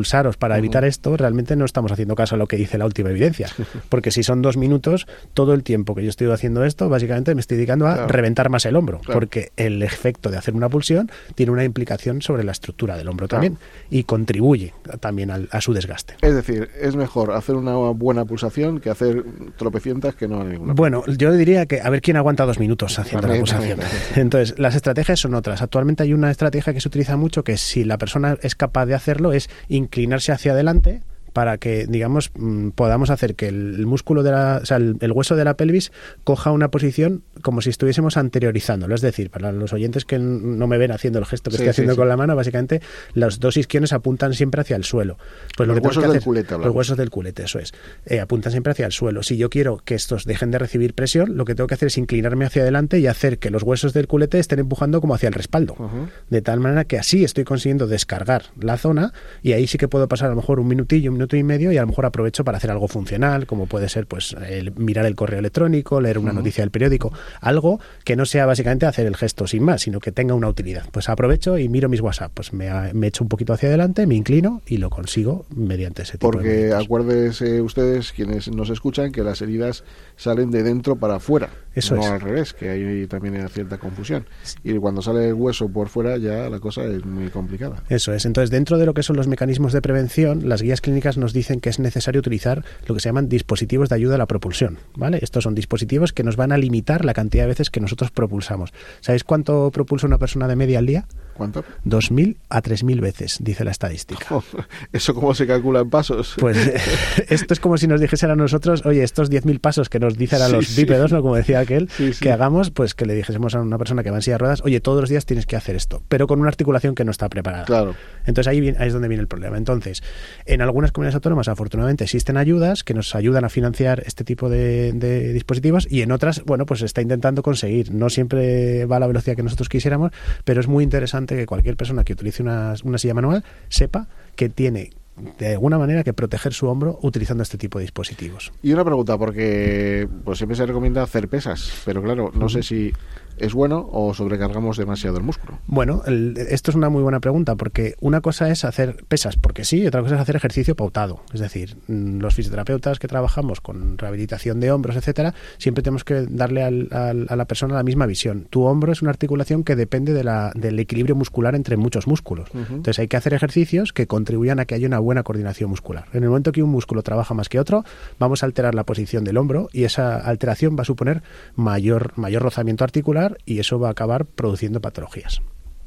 impulsaros para uh-huh. evitar esto, realmente no estamos haciendo caso a lo que dice la última evidencia. Porque si son dos minutos, todo el tiempo que yo estoy haciendo esto, básicamente me estoy dedicando a claro. reventar más el hombro. Claro. Porque el efecto de hacer una pulsión tiene una implicación sobre la estructura del hombro claro. también y contribuye también al, a su desgaste. Es decir, es mejor hacer una buena pulsación que hacer tropecientas que no ninguna. Bueno, yo diría que a ver quién aguanta dos minutos haciendo también, la pulsación. También, también. Entonces, las estrategias son otras. Actualmente hay una estrategia que se utiliza mucho que si la persona es capaz de hacerlo es inclinarse hacia adelante para que, digamos, podamos hacer que el músculo de la, o sea, el, el hueso de la pelvis coja una posición como si estuviésemos anteriorizándolo. Es decir, para los oyentes que no me ven haciendo el gesto que sí, estoy haciendo sí, con sí. la mano, básicamente los dos isquiones apuntan siempre hacia el suelo. Pues los lo que huesos que del hacer, culete. Los huesos del culete, eso es. Eh, apuntan siempre hacia el suelo. Si yo quiero que estos dejen de recibir presión, lo que tengo que hacer es inclinarme hacia adelante y hacer que los huesos del culete estén empujando como hacia el respaldo. Uh-huh. De tal manera que así estoy consiguiendo descargar la zona y ahí sí que puedo pasar a lo mejor un minutillo, un minuto y medio y a lo mejor aprovecho para hacer algo funcional, como puede ser pues el, mirar el correo electrónico, leer una uh-huh. noticia del periódico, algo que no sea básicamente hacer el gesto sin más, sino que tenga una utilidad. Pues aprovecho y miro mis WhatsApp, pues me, me echo un poquito hacia adelante, me inclino y lo consigo mediante ese tipo Porque de movimientos. Acuérdense ustedes, quienes nos escuchan, que las heridas salen de dentro para afuera, Eso no es. al revés, que ahí también hay cierta confusión. Y cuando sale el hueso por fuera ya la cosa es muy complicada. Eso es. Entonces, dentro de lo que son los mecanismos de prevención, las guías clínicas nos dicen que es necesario utilizar lo que se llaman dispositivos de ayuda a la propulsión, ¿vale? Estos son dispositivos que nos van a limitar la cantidad de veces que nosotros propulsamos. ¿Sabéis cuánto propulsa una persona de media al día? ¿Cuánto? dos mil a tres mil veces, dice la estadística. Oh, ¿eso cómo se calcula en pasos? Pues esto es como si nos dijesen a nosotros, oye, estos diez mil pasos que nos dicen a sí, los sí. bípedos, ¿no? Como decía aquel, sí, sí. que hagamos, pues que le dijésemos a una persona que va en silla de ruedas, oye, todos los días tienes que hacer esto, pero con una articulación que no está preparada. Claro. Entonces ahí, viene, ahí es donde viene el problema. Entonces, en algunas comunidades autónomas, afortunadamente, existen ayudas que nos ayudan a financiar este tipo de, de dispositivos y en otras, bueno, pues se está intentando conseguir. No siempre va a la velocidad que nosotros quisiéramos, pero es muy interesante que cualquier persona que utilice una, una silla manual sepa que tiene de alguna manera que proteger su hombro utilizando este tipo de dispositivos. Y una pregunta, porque pues siempre se recomienda hacer pesas, pero claro, no uh-huh. sé si es bueno o sobrecargamos demasiado el músculo. Bueno, el, esto es una muy buena pregunta, porque una cosa es hacer pesas, porque sí, y otra cosa es hacer ejercicio pautado. Es decir, los fisioterapeutas que trabajamos con rehabilitación de hombros, etcétera, siempre tenemos que darle al, al, a la persona la misma visión. Tu hombro es una articulación que depende de la, del equilibrio muscular entre muchos músculos. Uh-huh. Entonces hay que hacer ejercicios que contribuyan a que haya una buena coordinación muscular. En el momento que un músculo trabaja más que otro, vamos a alterar la posición del hombro y esa alteración va a suponer mayor, mayor rozamiento articular y eso va a acabar produciendo patologías.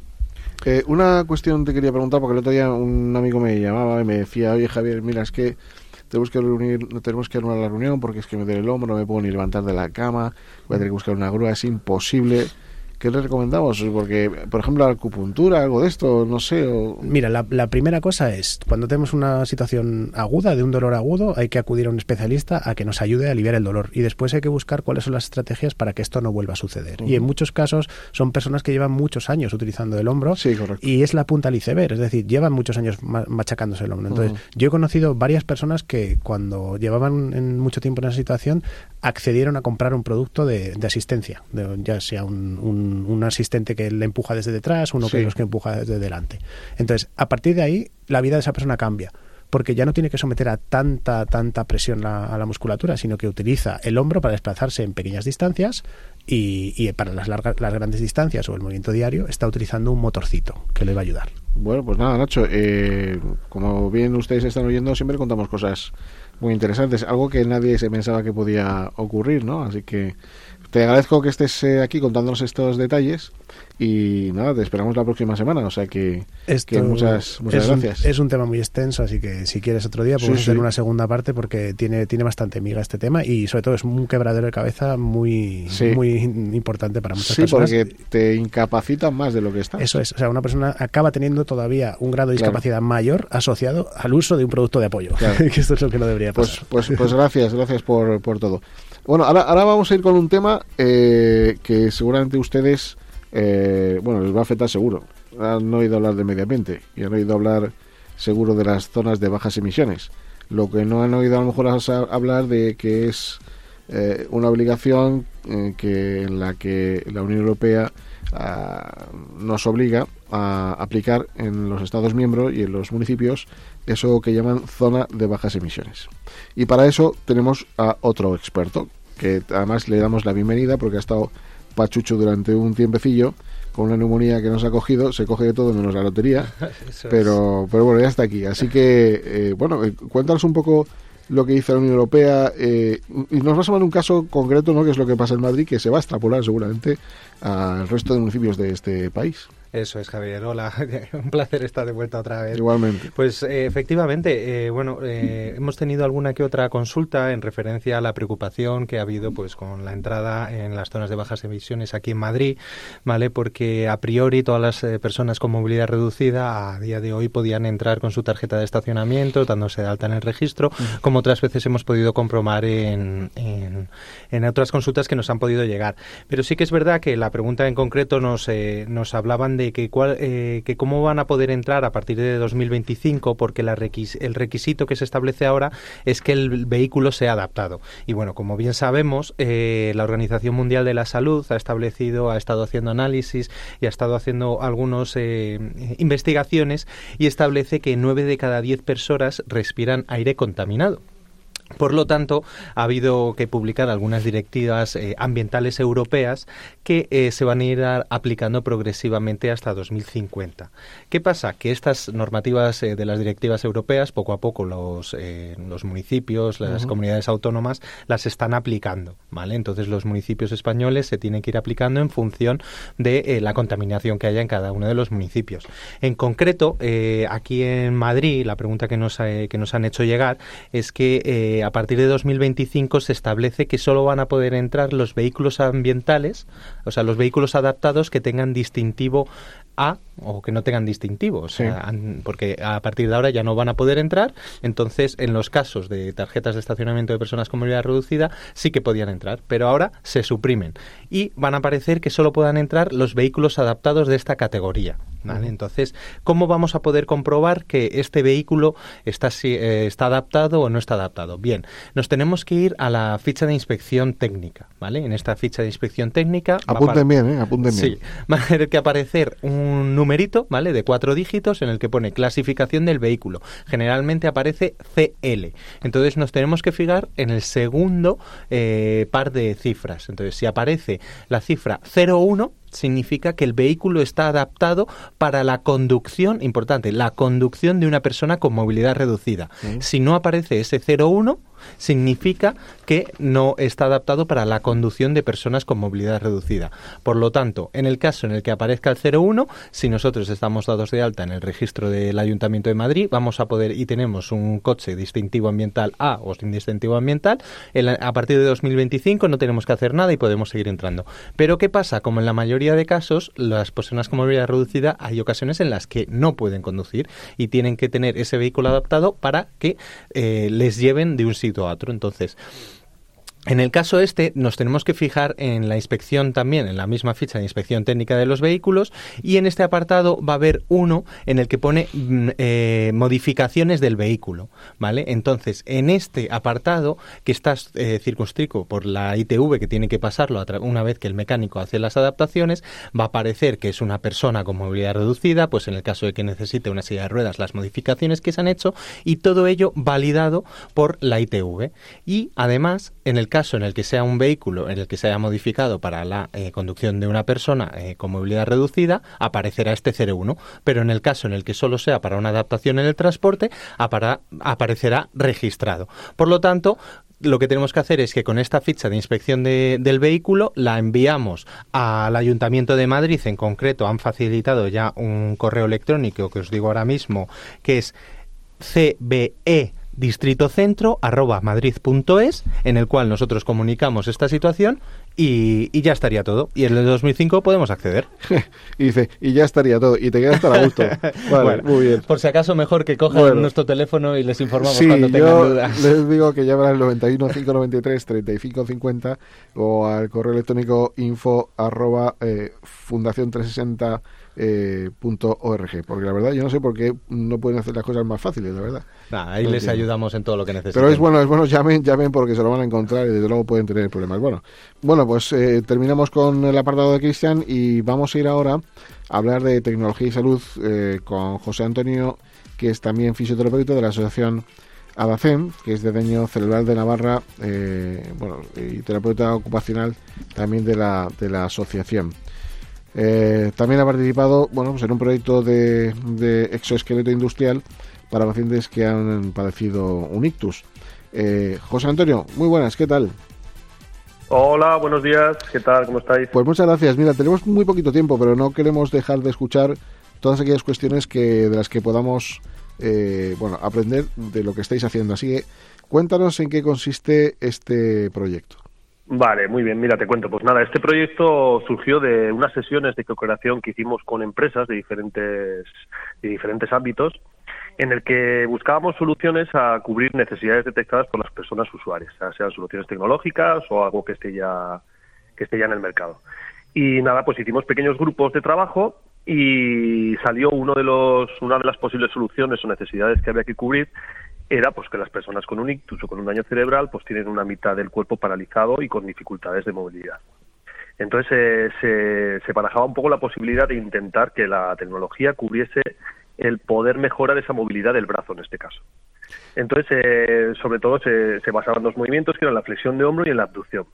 Eh, una cuestión te quería preguntar, porque el otro día un amigo me llamaba y me decía, oye Javier, mira, es que tenemos que reunir, tenemos que anular la reunión porque es que me duele el hombro, no me puedo ni levantar de la cama, voy a tener que buscar una grúa, es imposible. ¿Qué le recomendamos? Porque, por ejemplo, la acupuntura, algo de esto, no sé. O... Mira, la, la primera cosa es, cuando tenemos una situación aguda, de un dolor agudo, hay que acudir a un especialista a que nos ayude a aliviar el dolor. Y después hay que buscar cuáles son las estrategias para que esto no vuelva a suceder. Uh-huh. Y en muchos casos son personas que llevan muchos años utilizando el hombro. Sí, correcto. Y es la punta del iceberg, es decir, llevan muchos años machacándose el hombro. Entonces, uh-huh. yo he conocido varias personas que cuando llevaban en mucho tiempo en esa situación, accedieron a comprar un producto de, de asistencia, de, ya sea un, un un asistente que le empuja desde detrás, uno sí. que los que empuja desde delante. Entonces, a partir de ahí, la vida de esa persona cambia, porque ya no tiene que someter a tanta, tanta presión la, a la musculatura, sino que utiliza el hombro para desplazarse en pequeñas distancias y, y para las, largas, las grandes distancias o el movimiento diario está utilizando un motorcito que le va a ayudar. Bueno, pues nada, Nacho, eh, como bien ustedes están oyendo, siempre contamos cosas muy interesantes, algo que nadie se pensaba que podía ocurrir, ¿no? Así que te agradezco que estés eh, aquí contándonos estos detalles y nada, te esperamos la próxima semana, o sea que, que muchas, muchas es gracias. Un, es un tema muy extenso, así que si quieres otro día podemos sí, hacer sí. una segunda parte porque tiene, tiene bastante miga este tema y sobre todo es un quebradero de cabeza muy, sí. muy importante para muchas sí, personas. Sí, porque te incapacitan más de lo que está. Eso es, o sea, una persona acaba teniendo todavía un grado de discapacidad claro. mayor asociado al uso de un producto de apoyo, claro. que esto es lo que no debería pasar. Pues, pues, pues gracias, gracias por, por todo. Bueno, ahora, ahora vamos a ir con un tema eh, que seguramente ustedes, eh, bueno, les va a afectar seguro. Han oído hablar del medio ambiente y han oído hablar seguro de las zonas de bajas emisiones. Lo que no han oído a lo mejor es hablar de que es eh, una obligación eh, que en la que la Unión Europea uh, nos obliga a aplicar en los Estados miembros y en los municipios eso que llaman zona de bajas emisiones. Y para eso tenemos a otro experto, que además le damos la bienvenida porque ha estado pachucho durante un tiempecillo con una neumonía que nos ha cogido, se coge de todo menos la lotería, pero, pero bueno, ya está aquí. Así que, eh, bueno, eh, cuéntanos un poco lo que dice la Unión Europea, eh, y nos vas a mandar un caso concreto, ¿no?, que es lo que pasa en Madrid, que se va a extrapolar seguramente al resto de municipios de este país. Eso es, Javier. Hola, un placer estar de vuelta otra vez. Igualmente. Pues eh, efectivamente, eh, bueno, eh, hemos tenido alguna que otra consulta en referencia a la preocupación que ha habido pues con la entrada en las zonas de bajas emisiones aquí en Madrid, ¿vale? Porque a priori todas las eh, personas con movilidad reducida a día de hoy podían entrar con su tarjeta de estacionamiento, dándose de alta en el registro, uh-huh. como otras veces hemos podido comprobar en, en, en otras consultas que nos han podido llegar. Pero sí que es verdad que la pregunta en concreto nos, eh, nos hablaban de que, cuál, eh, que cómo van a poder entrar a partir de dos mil veinticinco, porque la requis- el requisito que se establece ahora es que el vehículo sea adaptado. Y bueno, como bien sabemos, eh, la Organización Mundial de la Salud ha establecido, ha estado haciendo análisis y ha estado haciendo algunas eh, investigaciones y establece que nueve de cada diez personas respiran aire contaminado. Por lo tanto, ha habido que publicar algunas directivas eh, ambientales europeas que eh, se van a ir a, aplicando progresivamente hasta dos mil cincuenta. ¿Qué pasa? Que estas normativas eh, de las directivas europeas, poco a poco los, eh, los municipios, las uh-huh. comunidades autónomas, las están aplicando, ¿vale? Entonces, los municipios españoles se tienen que ir aplicando en función de eh, la contaminación que haya en cada uno de los municipios. En concreto, eh, aquí en Madrid, la pregunta que nos, eh, que nos han hecho llegar es que eh, a partir de dos mil veinticinco se establece que solo van a poder entrar los vehículos ambientales, o sea, los vehículos adaptados que tengan distintivo A o que no tengan distintivo, o sea, sí. porque a partir de ahora ya no van a poder entrar. Entonces, en los casos de tarjetas de estacionamiento de personas con movilidad reducida sí que podían entrar, pero ahora se suprimen y van a aparecer que solo puedan entrar los vehículos adaptados de esta categoría, ¿vale? Uh-huh. Entonces, ¿cómo vamos a poder comprobar que este vehículo está, eh, está adaptado o no está adaptado? Bien, nos tenemos que ir a la ficha de inspección técnica, ¿vale? En esta ficha de inspección técnica... Apunten bien, ¿eh? Apunten bien. Sí, va a tener que aparecer un numerito, ¿vale?, de cuatro dígitos en el que pone clasificación del vehículo. Generalmente aparece C L. Entonces nos tenemos que fijar en el segundo eh, par de cifras. Entonces, si aparece la cifra cero uno, significa que el vehículo está adaptado para la conducción, importante, la conducción de una persona con movilidad reducida. ¿Sí? Si no aparece ese cero uno, significa que no está adaptado para la conducción de personas con movilidad reducida. Por lo tanto, en el caso en el que aparezca el cero uno, si nosotros estamos dados de alta en el registro del Ayuntamiento de Madrid, vamos a poder, y tenemos un coche distintivo ambiental A o sin distintivo ambiental, en la, a partir de dos mil veinticinco no tenemos que hacer nada y podemos seguir entrando. Pero ¿qué pasa? Como en la mayoría de casos, las personas con movilidad reducida hay ocasiones en las que no pueden conducir y tienen que tener ese vehículo adaptado para que eh, les lleven de un sitio a otro. Entonces, en el caso este, nos tenemos que fijar en la inspección también, en la misma ficha de inspección técnica de los vehículos, y en este apartado va a haber uno en el que pone eh, modificaciones del vehículo, ¿vale? Entonces, en este apartado, que está eh, circunscrito por la I T V, que tiene que pasarlo a tra- una vez que el mecánico hace las adaptaciones, va a aparecer que es una persona con movilidad reducida, pues en el caso de que necesite una silla de ruedas, las modificaciones que se han hecho, y todo ello validado por la I T V. Y además, en el caso en el que sea un vehículo en el que se haya modificado para la eh, conducción de una persona eh, con movilidad reducida, aparecerá este cero uno, pero en el caso en el que solo sea para una adaptación en el transporte, apara- aparecerá registrado. Por lo tanto, lo que tenemos que hacer es que con esta ficha de inspección de, del vehículo la enviamos al Ayuntamiento de Madrid. En concreto, han facilitado ya un correo electrónico que os digo ahora mismo, que es c b e distritocentro arroba madrid punto es, en el cual nosotros comunicamos esta situación y, y ya estaría todo. Y en el dos mil cinco podemos acceder. Y dice, y ya estaría todo. Y te quedas hasta a gusto. Vale, bueno, muy bien. Por si acaso, mejor que cojan bueno. nuestro teléfono y les informamos sí, cuando tengan yo dudas. Les digo que llamen al noventa y uno, cinco noventa y tres, treinta y cinco cincuenta o al correo electrónico info arroba eh, fundación trescientos sesenta Eh, punto org, porque la verdad yo no sé por qué no pueden hacer las cosas más fáciles, la verdad. Nah, ahí no les entiendo. ayudamos en todo lo que necesiten. Pero es bueno, es bueno, llamen, llamen porque se lo van a encontrar y desde luego pueden tener problemas. Bueno, bueno, Bueno, pues eh, terminamos con el apartado de Cristian y vamos a ir ahora a hablar de tecnología y salud eh, con José Antonio, que es también fisioterapeuta de la asociación ADACEM, que es de daño cerebral de Navarra, eh, bueno, y terapeuta ocupacional también de la, de la asociación. Eh, también ha participado, bueno, pues en un proyecto de, de exoesqueleto industrial para pacientes que han padecido un ictus. Eh, José Antonio, muy buenas, ¿qué tal? Hola, buenos días, ¿qué tal? ¿Cómo estáis? Pues muchas gracias. Mira, tenemos muy poquito tiempo, pero no queremos dejar de escuchar todas aquellas cuestiones que de las que podamos eh, bueno, aprender de lo que estáis haciendo. Así que cuéntanos en qué consiste este proyecto. Vale, muy bien, mira, te cuento. Pues nada, este proyecto surgió de unas sesiones de co-creación que hicimos con empresas de diferentes, de diferentes ámbitos, en el que buscábamos soluciones a cubrir necesidades detectadas por las personas usuarias, ya sean soluciones tecnológicas o algo que esté ya que esté ya en el mercado. Y nada, pues hicimos pequeños grupos de trabajo y salió uno de los una de las posibles soluciones o necesidades que había que cubrir era pues que las personas con un ictus o con un daño cerebral pues tienen una mitad del cuerpo paralizado y con dificultades de movilidad. Entonces eh, se, se barajaba un poco la posibilidad de intentar que la tecnología cubriese el poder mejorar esa movilidad del brazo en este caso. Entonces, eh, sobre todo se, se basaban en dos movimientos, que eran la flexión de hombro y en la abducción.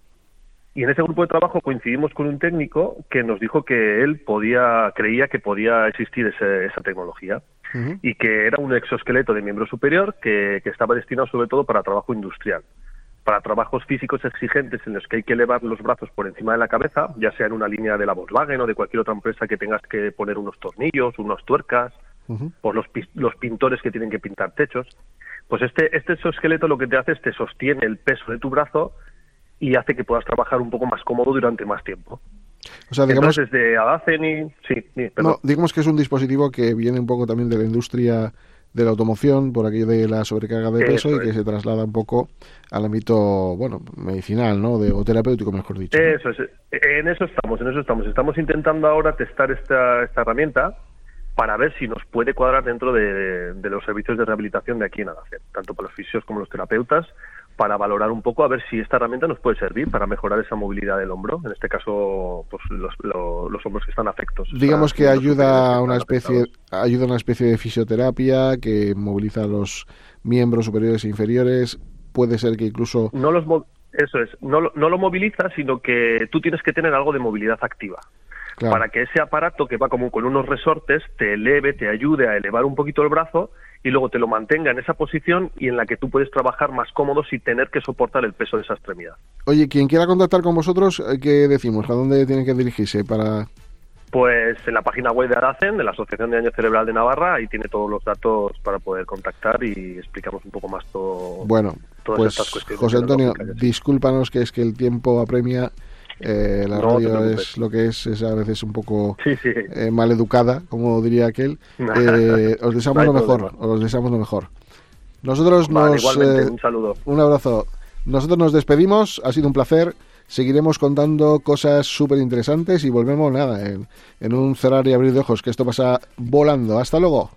Y en ese grupo de trabajo coincidimos con un técnico que nos dijo que él podía, creía que podía existir ese, esa tecnología uh-huh. y que era un exoesqueleto de miembro superior que, que estaba destinado sobre todo para trabajo industrial, para trabajos físicos exigentes en los que hay que elevar los brazos por encima de la cabeza, ya sea en una línea de la Volkswagen o de cualquier otra empresa que tengas que poner unos tornillos, unas tuercas, uh-huh. por los, los pintores que tienen que pintar techos. Pues este, este exoesqueleto lo que te hace es te sostiene el peso de tu brazo y hace que puedas trabajar un poco más cómodo durante más tiempo. O sea, digamos, entonces, desde Adacen y... Sí, sí, no, digamos que es un dispositivo que viene un poco también de la industria de la automoción, por aquello de la sobrecarga de peso, y que es. se traslada un poco al ámbito, bueno, medicinal, ¿no? De, o terapéutico, mejor dicho. Eso es. En eso estamos, en eso estamos. Estamos intentando ahora testar esta, esta herramienta para ver si nos puede cuadrar dentro de, de, de los servicios de rehabilitación de aquí en Adacen, tanto para los fisios como los terapeutas, para valorar un poco a ver si esta herramienta nos puede servir para mejorar esa movilidad del hombro, en este caso pues los, los, los hombros que están afectos. Digamos que ayuda a una especie ayuda a una especie de fisioterapia que moviliza los miembros superiores e inferiores, puede ser que incluso... No los Eso es, no, no lo moviliza, sino que tú tienes que tener algo de movilidad activa. Claro. Para que ese aparato que va como con unos resortes te eleve, te ayude a elevar un poquito el brazo y luego te lo mantenga en esa posición y en la que tú puedes trabajar más cómodo sin tener que soportar el peso de esa extremidad. Oye, quien quiera contactar con vosotros, ¿qué decimos? ¿A dónde tiene que dirigirse para...? Pues en la página web de ADACEN, de la Asociación de Daño Cerebral de Navarra, ahí tiene todos los datos para poder contactar y explicamos un poco más todo. Bueno, todas pues estas cuestiones. José Antonio, discúlpanos que es que el tiempo apremia. Eh, la no, radio es lo que es, es a veces un poco sí, sí. Eh, maleducada, como diría aquel. Eh, os deseamos no lo mejor, problema. os deseamos lo mejor. Nosotros vale, nos... Igualmente, eh, un saludo. Un abrazo. Nosotros nos despedimos, ha sido un placer. Seguiremos contando cosas súper interesantes y volvemos, nada, en, en un cerrar y abrir de ojos, que esto pasa volando. Hasta luego.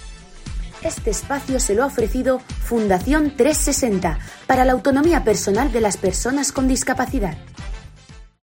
Este espacio se lo ha ofrecido Fundación trescientos sesenta para la autonomía personal de las personas con discapacidad.